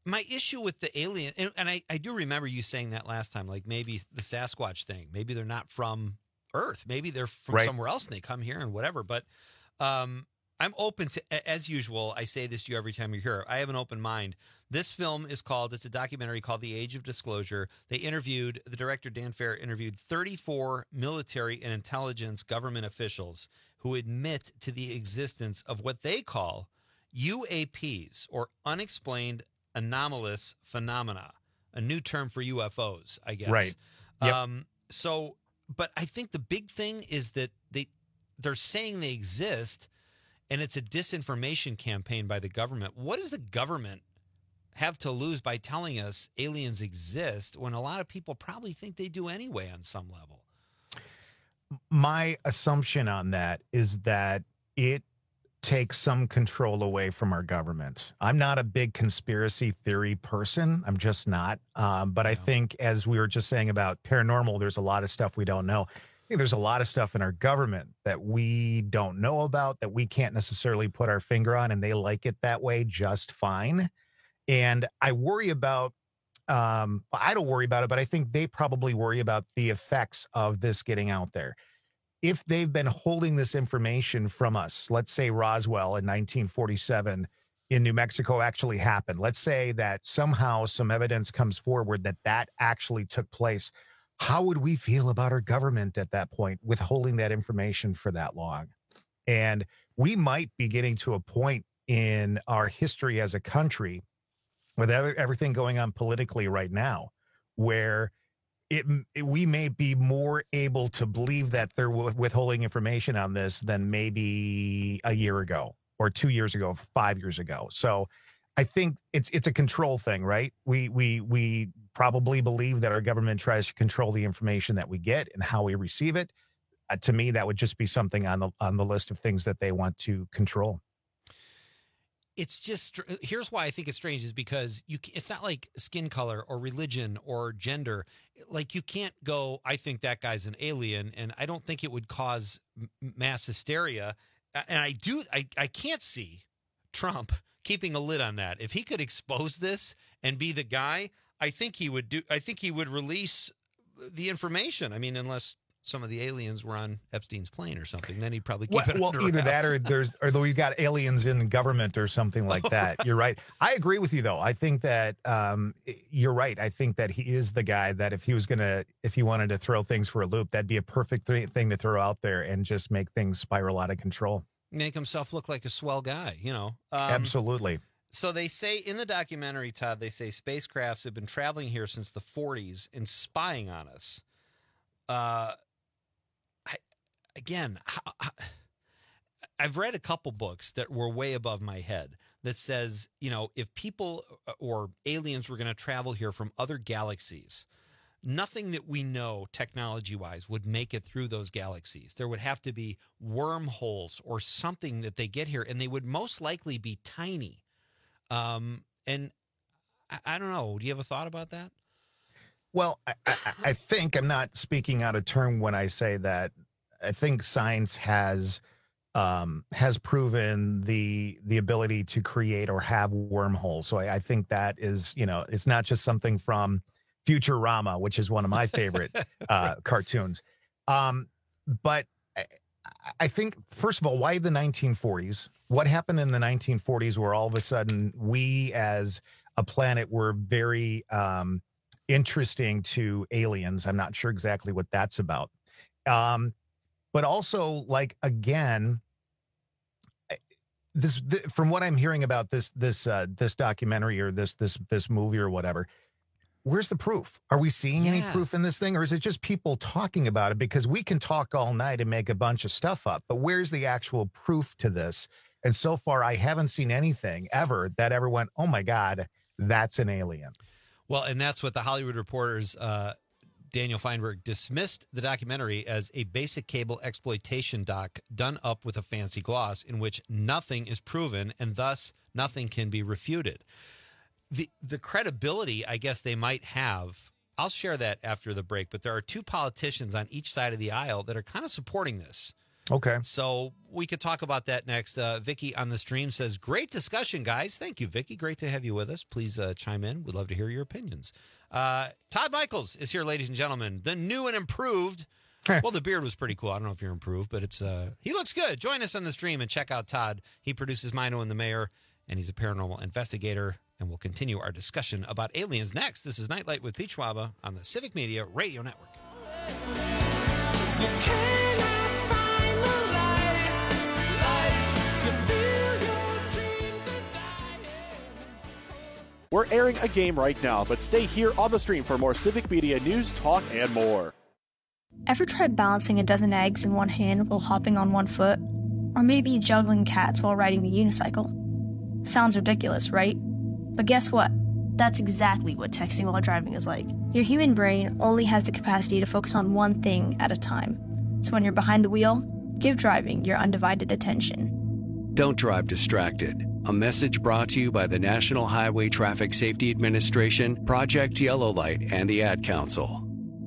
my issue with the alien, and, and I, I do remember you saying that last time, like maybe the Sasquatch thing, maybe they're not from Earth, maybe they're from Right. somewhere else and they come here and whatever. But um, I'm open to, as usual, I say this to you every time you're here, I have an open mind. This film is called, it's a documentary called The Age of Disclosure. They interviewed, the director Dan Fair interviewed thirty-four military and intelligence government officials who admit to the existence of what they call U A Ps, or unexplained anomalous phenomena, a new term for U F Os, I guess. Right. Yep. Um, so, but I think the big thing is that they they're saying they exist, and it's a disinformation campaign by the government. What does the government have to lose by telling us aliens exist when a lot of people probably think they do anyway on some level? My assumption on that is that it take some control away from our government. I'm not a big conspiracy theory person. I'm just not. Um, but I think, as we were just saying about paranormal, there's a lot of stuff we don't know. I think there's a lot of stuff in our government that we don't know about, that we can't necessarily put our finger on, and they like it that way just fine. And I worry about, um, I don't worry about it, but I think they probably worry about the effects of this getting out there. If they've been holding this information from us, let's say Roswell in nineteen forty-seven in New Mexico actually happened. Let's say that somehow some evidence comes forward that that actually took place. How would we feel about our government at that point, withholding that information for that long? And we might be getting to a point in our history as a country, with everything going on politically right now, where It, it we may be more able to believe that they're withholding information on this than maybe a year ago or two years ago, five years ago. So I think it's it's a control thing, right? We we we probably believe that our government tries to control the information that we get and how we receive it. Uh, to me, that would just be something on the on the list of things that they want to control. It's just, here's why I think it's strange, is because you it's not like skin color or religion or gender. Like, you can't go, I think that guy's an alien, and I don't think it would cause mass hysteria. And I do, I, I can't see Trump keeping a lid on that. If he could expose this and be the guy, I think he would do, I think he would release the information. I mean, unless some of the aliens were on Epstein's plane or something, then he'd probably keep well, it well under either wraps. that or there's or we've got aliens in government or something like that. You're right. I agree with you, though. I think that um, you're right. I think that he is the guy that if he was going to, if he wanted to throw things for a loop, that'd be a perfect th- thing to throw out there and just make things spiral out of control. Make himself look like a swell guy, you know? Um, Absolutely. So they say in the documentary, Todd, they say spacecrafts have been traveling here since the forties and spying on us. Uh, I, again, how, how, I've read a couple books that were way above my head that says, you know, if people or aliens were going to travel here from other galaxies, nothing that we know technology-wise would make it through those galaxies. There would have to be wormholes or something that they get here, and they would most likely be tiny. Um, and I, I don't know. Do you have a thought about that? Well, I, I, I think I'm not speaking out of turn when I say that. I think science has um, has proven the the ability to create or have wormholes. So I, I think that is, you know, it's not just something from Futurama, which is one of my favorite uh, cartoons. Um, but I, I think, first of all, why the nineteen forties? What happened in the nineteen forties where all of a sudden we as a planet were very um, interesting to aliens? I'm not sure exactly what that's about. Um, but also, like, again, this, th- from what I'm hearing about this, this, uh, this documentary or this, this, this movie or whatever, where's the proof? Are we seeing Yeah. any proof in this thing, or is it just people talking about it? Because we can talk all night and make a bunch of stuff up, but where's the actual proof to this? And so far, I haven't seen anything ever that ever went, oh my God, that's an alien. Well, and that's what the Hollywood Reporter's uh, Daniel Feinberg dismissed the documentary as a basic cable exploitation doc done up with a fancy gloss in which nothing is proven and thus nothing can be refuted. The the credibility, I guess, they might have, I'll share that after the break, but there are two politicians on each side of the aisle that are kind of supporting this. Okay. So we could talk about that next. Uh, Vicky on the stream says, great discussion, guys. Thank you, Vicky. Great to have you with us. Please uh, chime in. We'd love to hear your opinions. Uh, Todd Michaels is here, ladies and gentlemen. The new and improved. Well, the beard was pretty cool. I don't know if you're improved, but it's uh, he looks good. Join us on the stream and check out Todd. He produces Mino and the Mayor, and he's a paranormal investigator. And we'll continue our discussion about aliens next. This is Nightlight with Pete Schwaba on the Civic Media Radio Network. We're airing a game right now, but stay here on the stream for more Civic Media news, talk, and more. Ever tried balancing a dozen eggs in one hand while hopping on one foot? Or maybe juggling cats while riding the unicycle? Sounds ridiculous, right? But guess what? That's exactly what texting while driving is like. Your human brain only has the capacity to focus on one thing at a time. So when you're behind the wheel, give driving your undivided attention. Don't drive distracted. A message brought to you by the National Highway Traffic Safety Administration, Project Yellow Light, and the Ad Council.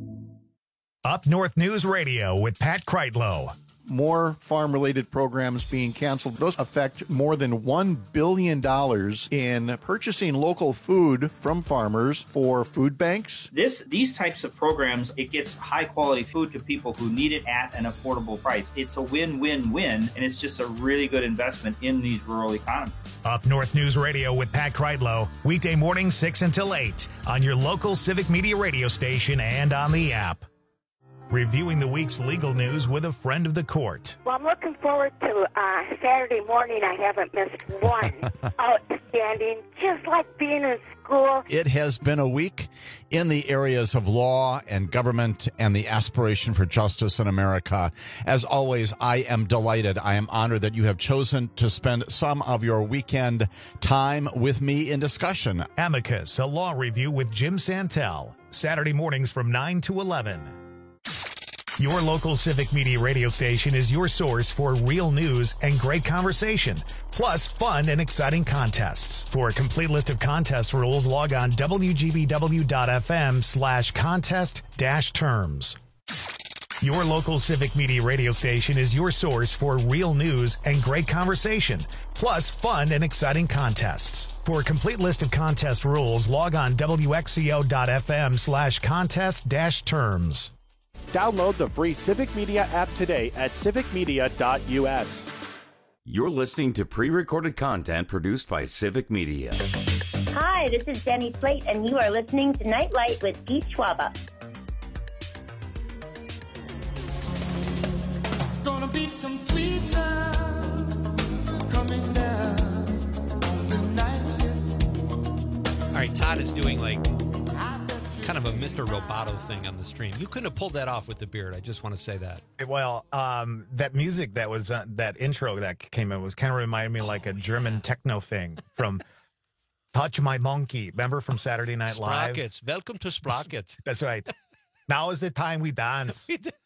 Up North News Radio with Pat Kreitlow. More farm-related programs being canceled. Those affect more than one billion dollars in purchasing local food from farmers for food banks. This, these types of programs, it gets high-quality food to people who need it at an affordable price. It's a win-win-win, and it's just a really good investment in these rural economies. Up North News Radio with Pat Kreitlow, weekday mornings six until eight on your local Civic Media radio station and on the app. Reviewing the week's legal news with a friend of the court. Well, I'm looking forward to uh, Saturday morning. I haven't missed one. Outstanding, just like being in school. It has been a week in the areas of law and government and the aspiration for justice in America. As always, I am delighted. I am honored that you have chosen to spend some of your weekend time with me in discussion. Amicus, a law review with Jim Santel. Saturday mornings from nine to eleven. Your local Civic Media radio station is your source for real news and great conversation, plus fun and exciting contests. For a complete list of contest rules, log on W G B W dot F M slash contest dash terms. Your local Civic Media radio station is your source for real news and great conversation, plus fun and exciting contests. For a complete list of contest rules, log on W X C O dot F M slash contest dash terms. Download the free Civic Media app today at civic media dot U S. You're listening to pre-recorded content produced by Civic Media. Hi, this is Jenny Slate, and you are listening to Nightlight with Pete Schwaba. Gonna be some sweet sounds coming down the night shift. All right, Todd is doing like kind of a Mister Roboto thing on the stream. You couldn't have pulled that off with the beard. I just want to say that. Well, um, that music that was uh, that intro that came in was kind of reminded me like a German techno thing from Touch My Monkey. Remember from Saturday Night Live? Sprockets. Welcome to Sprockets. That's right. Now is the time we dance. we dance.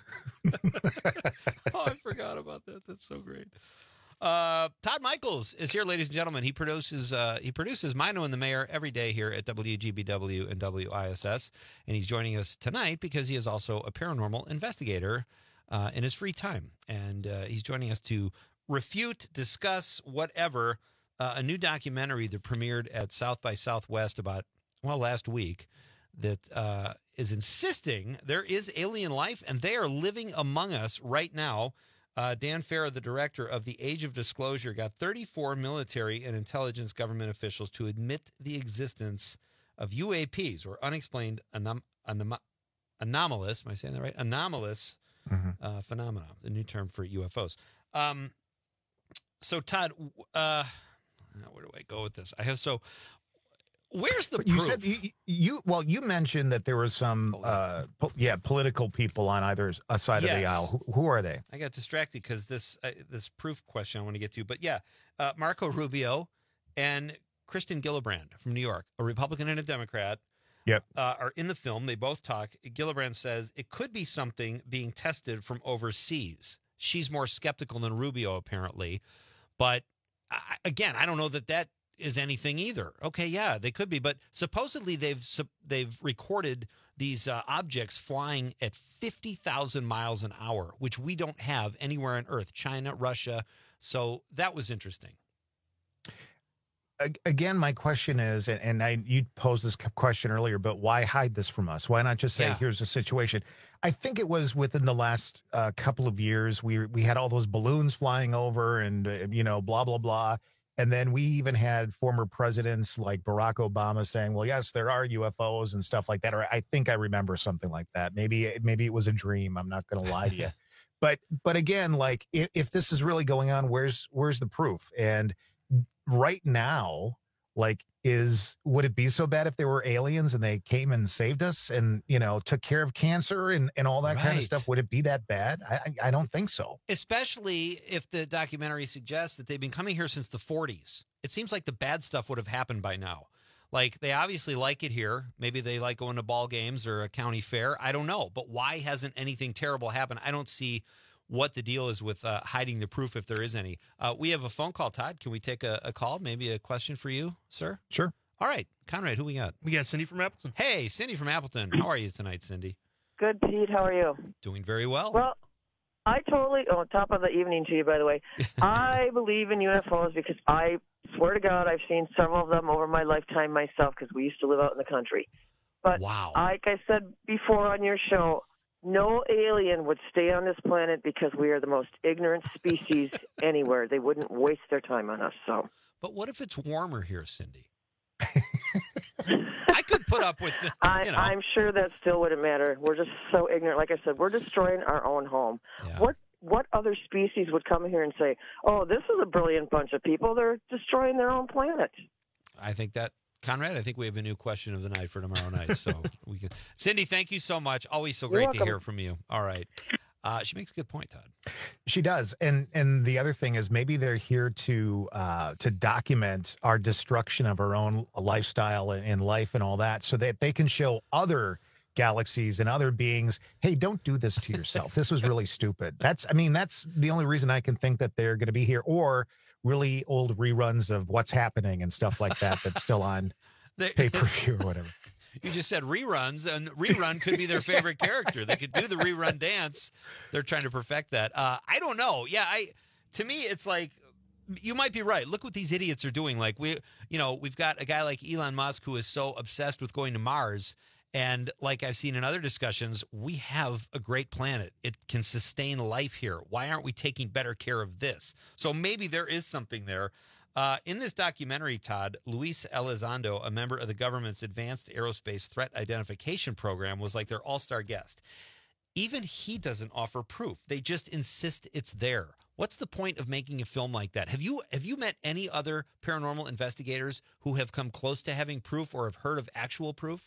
Oh, I forgot about that. That's so great. Uh, Todd Michaels is here, ladies and gentlemen. He produces uh, he produces Mino and the Mayor every day here at W G B W and W I S S, and he's joining us tonight because he is also a paranormal investigator uh, in his free time, and uh, he's joining us to refute, discuss, whatever uh, a new documentary that premiered at South by Southwest about well last week that uh, is insisting there is alien life and they are living among us right now. Uh, Dan Farah, the director of The Age of Disclosure, got thirty-four military and intelligence government officials to admit the existence of U A Ps, or unexplained anom- anom- anomalous, am I saying that right? Anomalous mm-hmm. uh, phenomena, the new term for U F Os. Um, so, Todd, uh, where do I go with this? I have so... Where's the you proof? said you, you well you mentioned that there was some uh po- yeah political people on either side yes. of the aisle. Who, who are they? I got distracted because this uh, this proof question I want to get to, but yeah, uh, Marco Rubio and Kristen Gillibrand from New York, a Republican and a Democrat, yep, uh, are in the film. They both talk. Gillibrand says it could be something being tested from overseas. She's more skeptical than Rubio apparently, but I, again, I don't know that that. is anything either. Okay, yeah, they could be, but supposedly they've they've recorded these uh, objects flying at fifty thousand miles an hour, which we don't have anywhere on Earth. China, Russia. So that was interesting. Again, my question is, and I you posed this question earlier, but why hide this from us? Why not just say, Yeah. here's the situation? I think it was within the last uh, couple of years, we we had all those balloons flying over and, uh, you know, blah, blah, blah. And then we even had former presidents like Barack Obama saying, well, yes, there are U F Os and stuff like that. Or I think I remember something like that. Maybe, maybe it was a dream. I'm not going to lie to you. But, but again, like if, if this is really going on, where's, where's the proof? And right now, like, is, would it be so bad if there were aliens and they came and saved us and, you know, took care of cancer and, and all that kind of Right. stuff? Would it be that bad? I, I I don't think so. Especially if the documentary suggests that they've been coming here since the forties. It seems like the bad stuff would have happened by now. Like, they obviously like it here. Maybe they like going to ball games or a county fair. I don't know. But why hasn't anything terrible happened? I don't see what the deal is with uh, hiding the proof, if there is any. Uh, we have a phone call, Todd. Can we take a, a call? Maybe a question for you, sir? Sure. All right. Conrad, who we got? We got Cindy from Appleton. Hey, Cindy from Appleton. How are you tonight, Cindy? Good, Pete. How are you? Doing very well. Well, I totally, oh, top of the evening to you, by the way. I believe in U F Os because I swear to God, I've seen several of them over my lifetime myself because we used to live out in the country. But wow. like I said before on your show, no alien would stay on this planet because we are the most ignorant species anywhere. They wouldn't waste their time on us. So, But what if it's warmer here, Cindy? I could put up with the, I, you know. I'm sure that still wouldn't matter. We're just so ignorant. Like I said, we're destroying our own home. Yeah. What what other species would come here and say, "Oh, this is a brilliant bunch of people. They're destroying their own planet"? I think that, Conrad, I think we have a new question of the night for tomorrow night. So we can. Cindy, thank you so much. Always so You're great to welcome. hear from you. All right. Uh, she makes a good point, Todd. She does, and and the other thing is maybe they're here to uh, to document our destruction of our own lifestyle and, and life and all that, so that they can show other galaxies and other beings, hey, don't do this to yourself. This was really stupid. That's, I mean, that's the only reason I can think that they're going to be here, or really old reruns of What's Happening and stuff like that that's still on They- pay per view or whatever. You just said reruns, and rerun could be their favorite character. They could do the rerun dance. They're trying to perfect that. Uh, I don't know. Yeah, I. To me, it's like you might be right. Look what these idiots are doing. Like we, you know, we've got a guy like Elon Musk who is so obsessed with going to Mars, and like I've seen in other discussions, we have a great planet. It can sustain life here. Why aren't we taking better care of this? So maybe there is something there. Uh, in this documentary, Todd, Luis Elizondo, a member of the government's Advanced Aerospace Threat Identification Program, was like their all-star guest. Even he doesn't offer proof. They just insist it's there. What's the point of making a film like that? Have you have you met any other paranormal investigators who have come close to having proof or have heard of actual proof?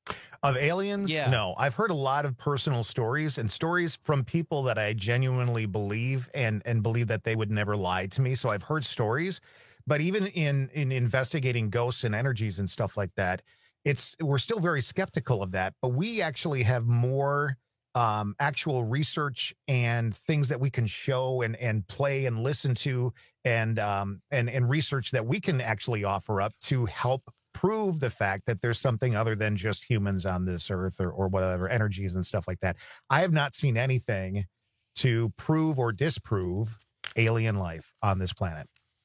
Of aliens? Yeah. No, I've heard a lot of personal stories and stories from people that I genuinely believe and and believe that they would never lie to me. So I've heard stories, but even in in investigating ghosts and energies and stuff like that, it's we're still very skeptical of that. But we actually have more um, actual research and things that we can show and and play and listen to and um, and and research that we can actually offer up to help prove the fact that there's something other than just humans on this earth or, or whatever energies and stuff like that. I have not seen anything to prove or disprove alien life on this planet.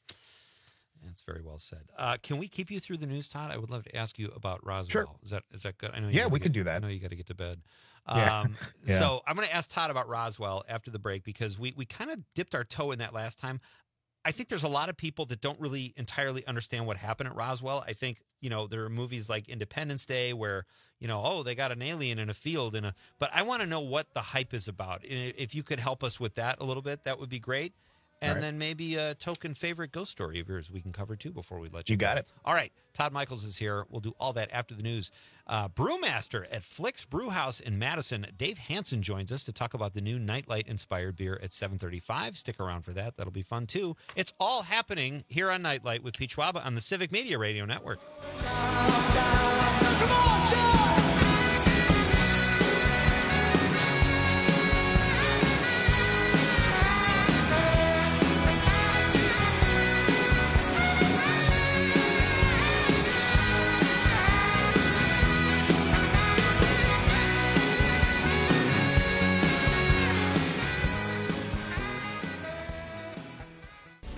That's very well said. Uh, can we keep you through the news, Todd? I would love to ask you about Roswell. Sure. Is that is that good? I know. You Yeah, gotta we get- can do that. I know you got to get to bed. Yeah. Um, Yeah. So I'm going to ask Todd about Roswell after the break because we we kind of dipped our toe in that last time. I think there's a lot of people that don't really entirely understand what happened at Roswell. I think, you know, there are movies like Independence Day where, you know, oh, they got an alien in a field in a, but I want to know what the hype is about. And if you could help us with that a little bit, that would be great. And All right. then maybe a token favorite ghost story of yours we can cover too before we let you You go. got it. All right. Todd Michaels is here. We'll do all that after the news. Uh, Brewmaster at Flick's Brewhouse in Madison. Dave Hansen joins us to talk about the new Nightlight inspired beer at seven thirty-five. Stick around for that. That'll be fun too. It's all happening here on Nightlight with Pete Schwaba on the Civic Media Radio Network.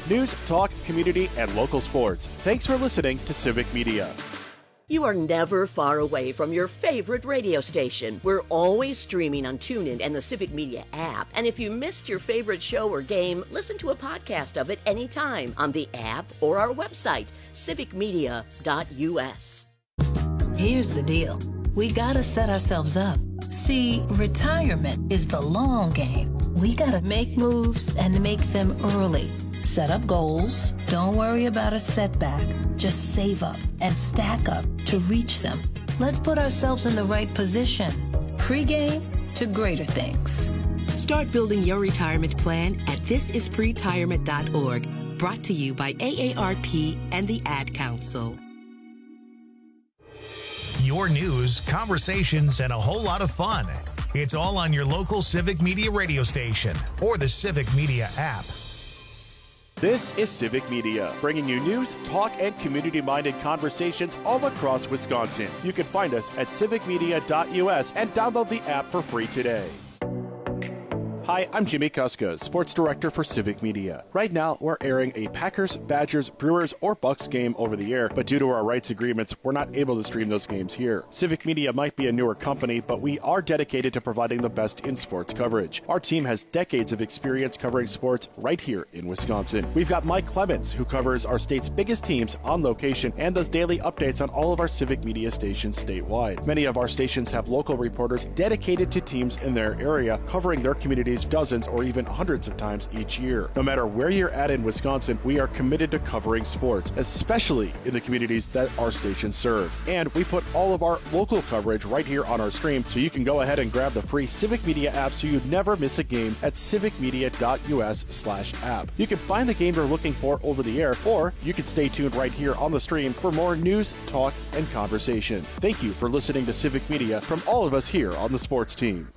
News, talk, community, and local sports. Thanks for listening to Civic Media. You are never far away from your favorite radio station. We're always streaming on TuneIn and the Civic Media app. And if you missed your favorite show or game, listen to a podcast of it anytime on the app or our website, civic media dot u s. Here's the deal. We gotta set ourselves up. See, retirement is the long game. We gotta make moves and make them early. Set up goals. Don't worry about a setback. Just save up and stack up to reach them. Let's put ourselves in the right position. Pre-game to greater things. Start building your retirement plan at this is pretirement dot org. Brought to you by A A R P and the Ad Council. Your news, conversations, and a whole lot of fun. It's all on your local Civic Media radio station or the Civic Media app. This is Civic Media, bringing you news, talk, and community-minded conversations all across Wisconsin. You can find us at civic media dot u s and download the app for free today. Hi, I'm Jimmy Kuska, Sports Director for Civic Media. Right now, we're airing a Packers, Badgers, Brewers, or Bucks game over the air, but due to our rights agreements, we're not able to stream those games here. Civic Media might be a newer company, but we are dedicated to providing the best in sports coverage. Our team has decades of experience covering sports right here in Wisconsin. We've got Mike Clemens, who covers our state's biggest teams on location and does daily updates on all of our Civic Media stations statewide. Many of our stations have local reporters dedicated to teams in their area, covering their communities dozens or even hundreds of times each year. No matter where you're at in Wisconsin, we are committed to covering sports, especially in the communities that our stations serve. And we put all of our local coverage right here on our stream, so you can go ahead and grab the free Civic Media app so you never miss a game at civic media dot u s slash app. You can find the game you're looking for over the air, or you can stay tuned right here on the stream for more news, talk, and conversation. Thank you for listening to Civic Media from all of us here on the sports team.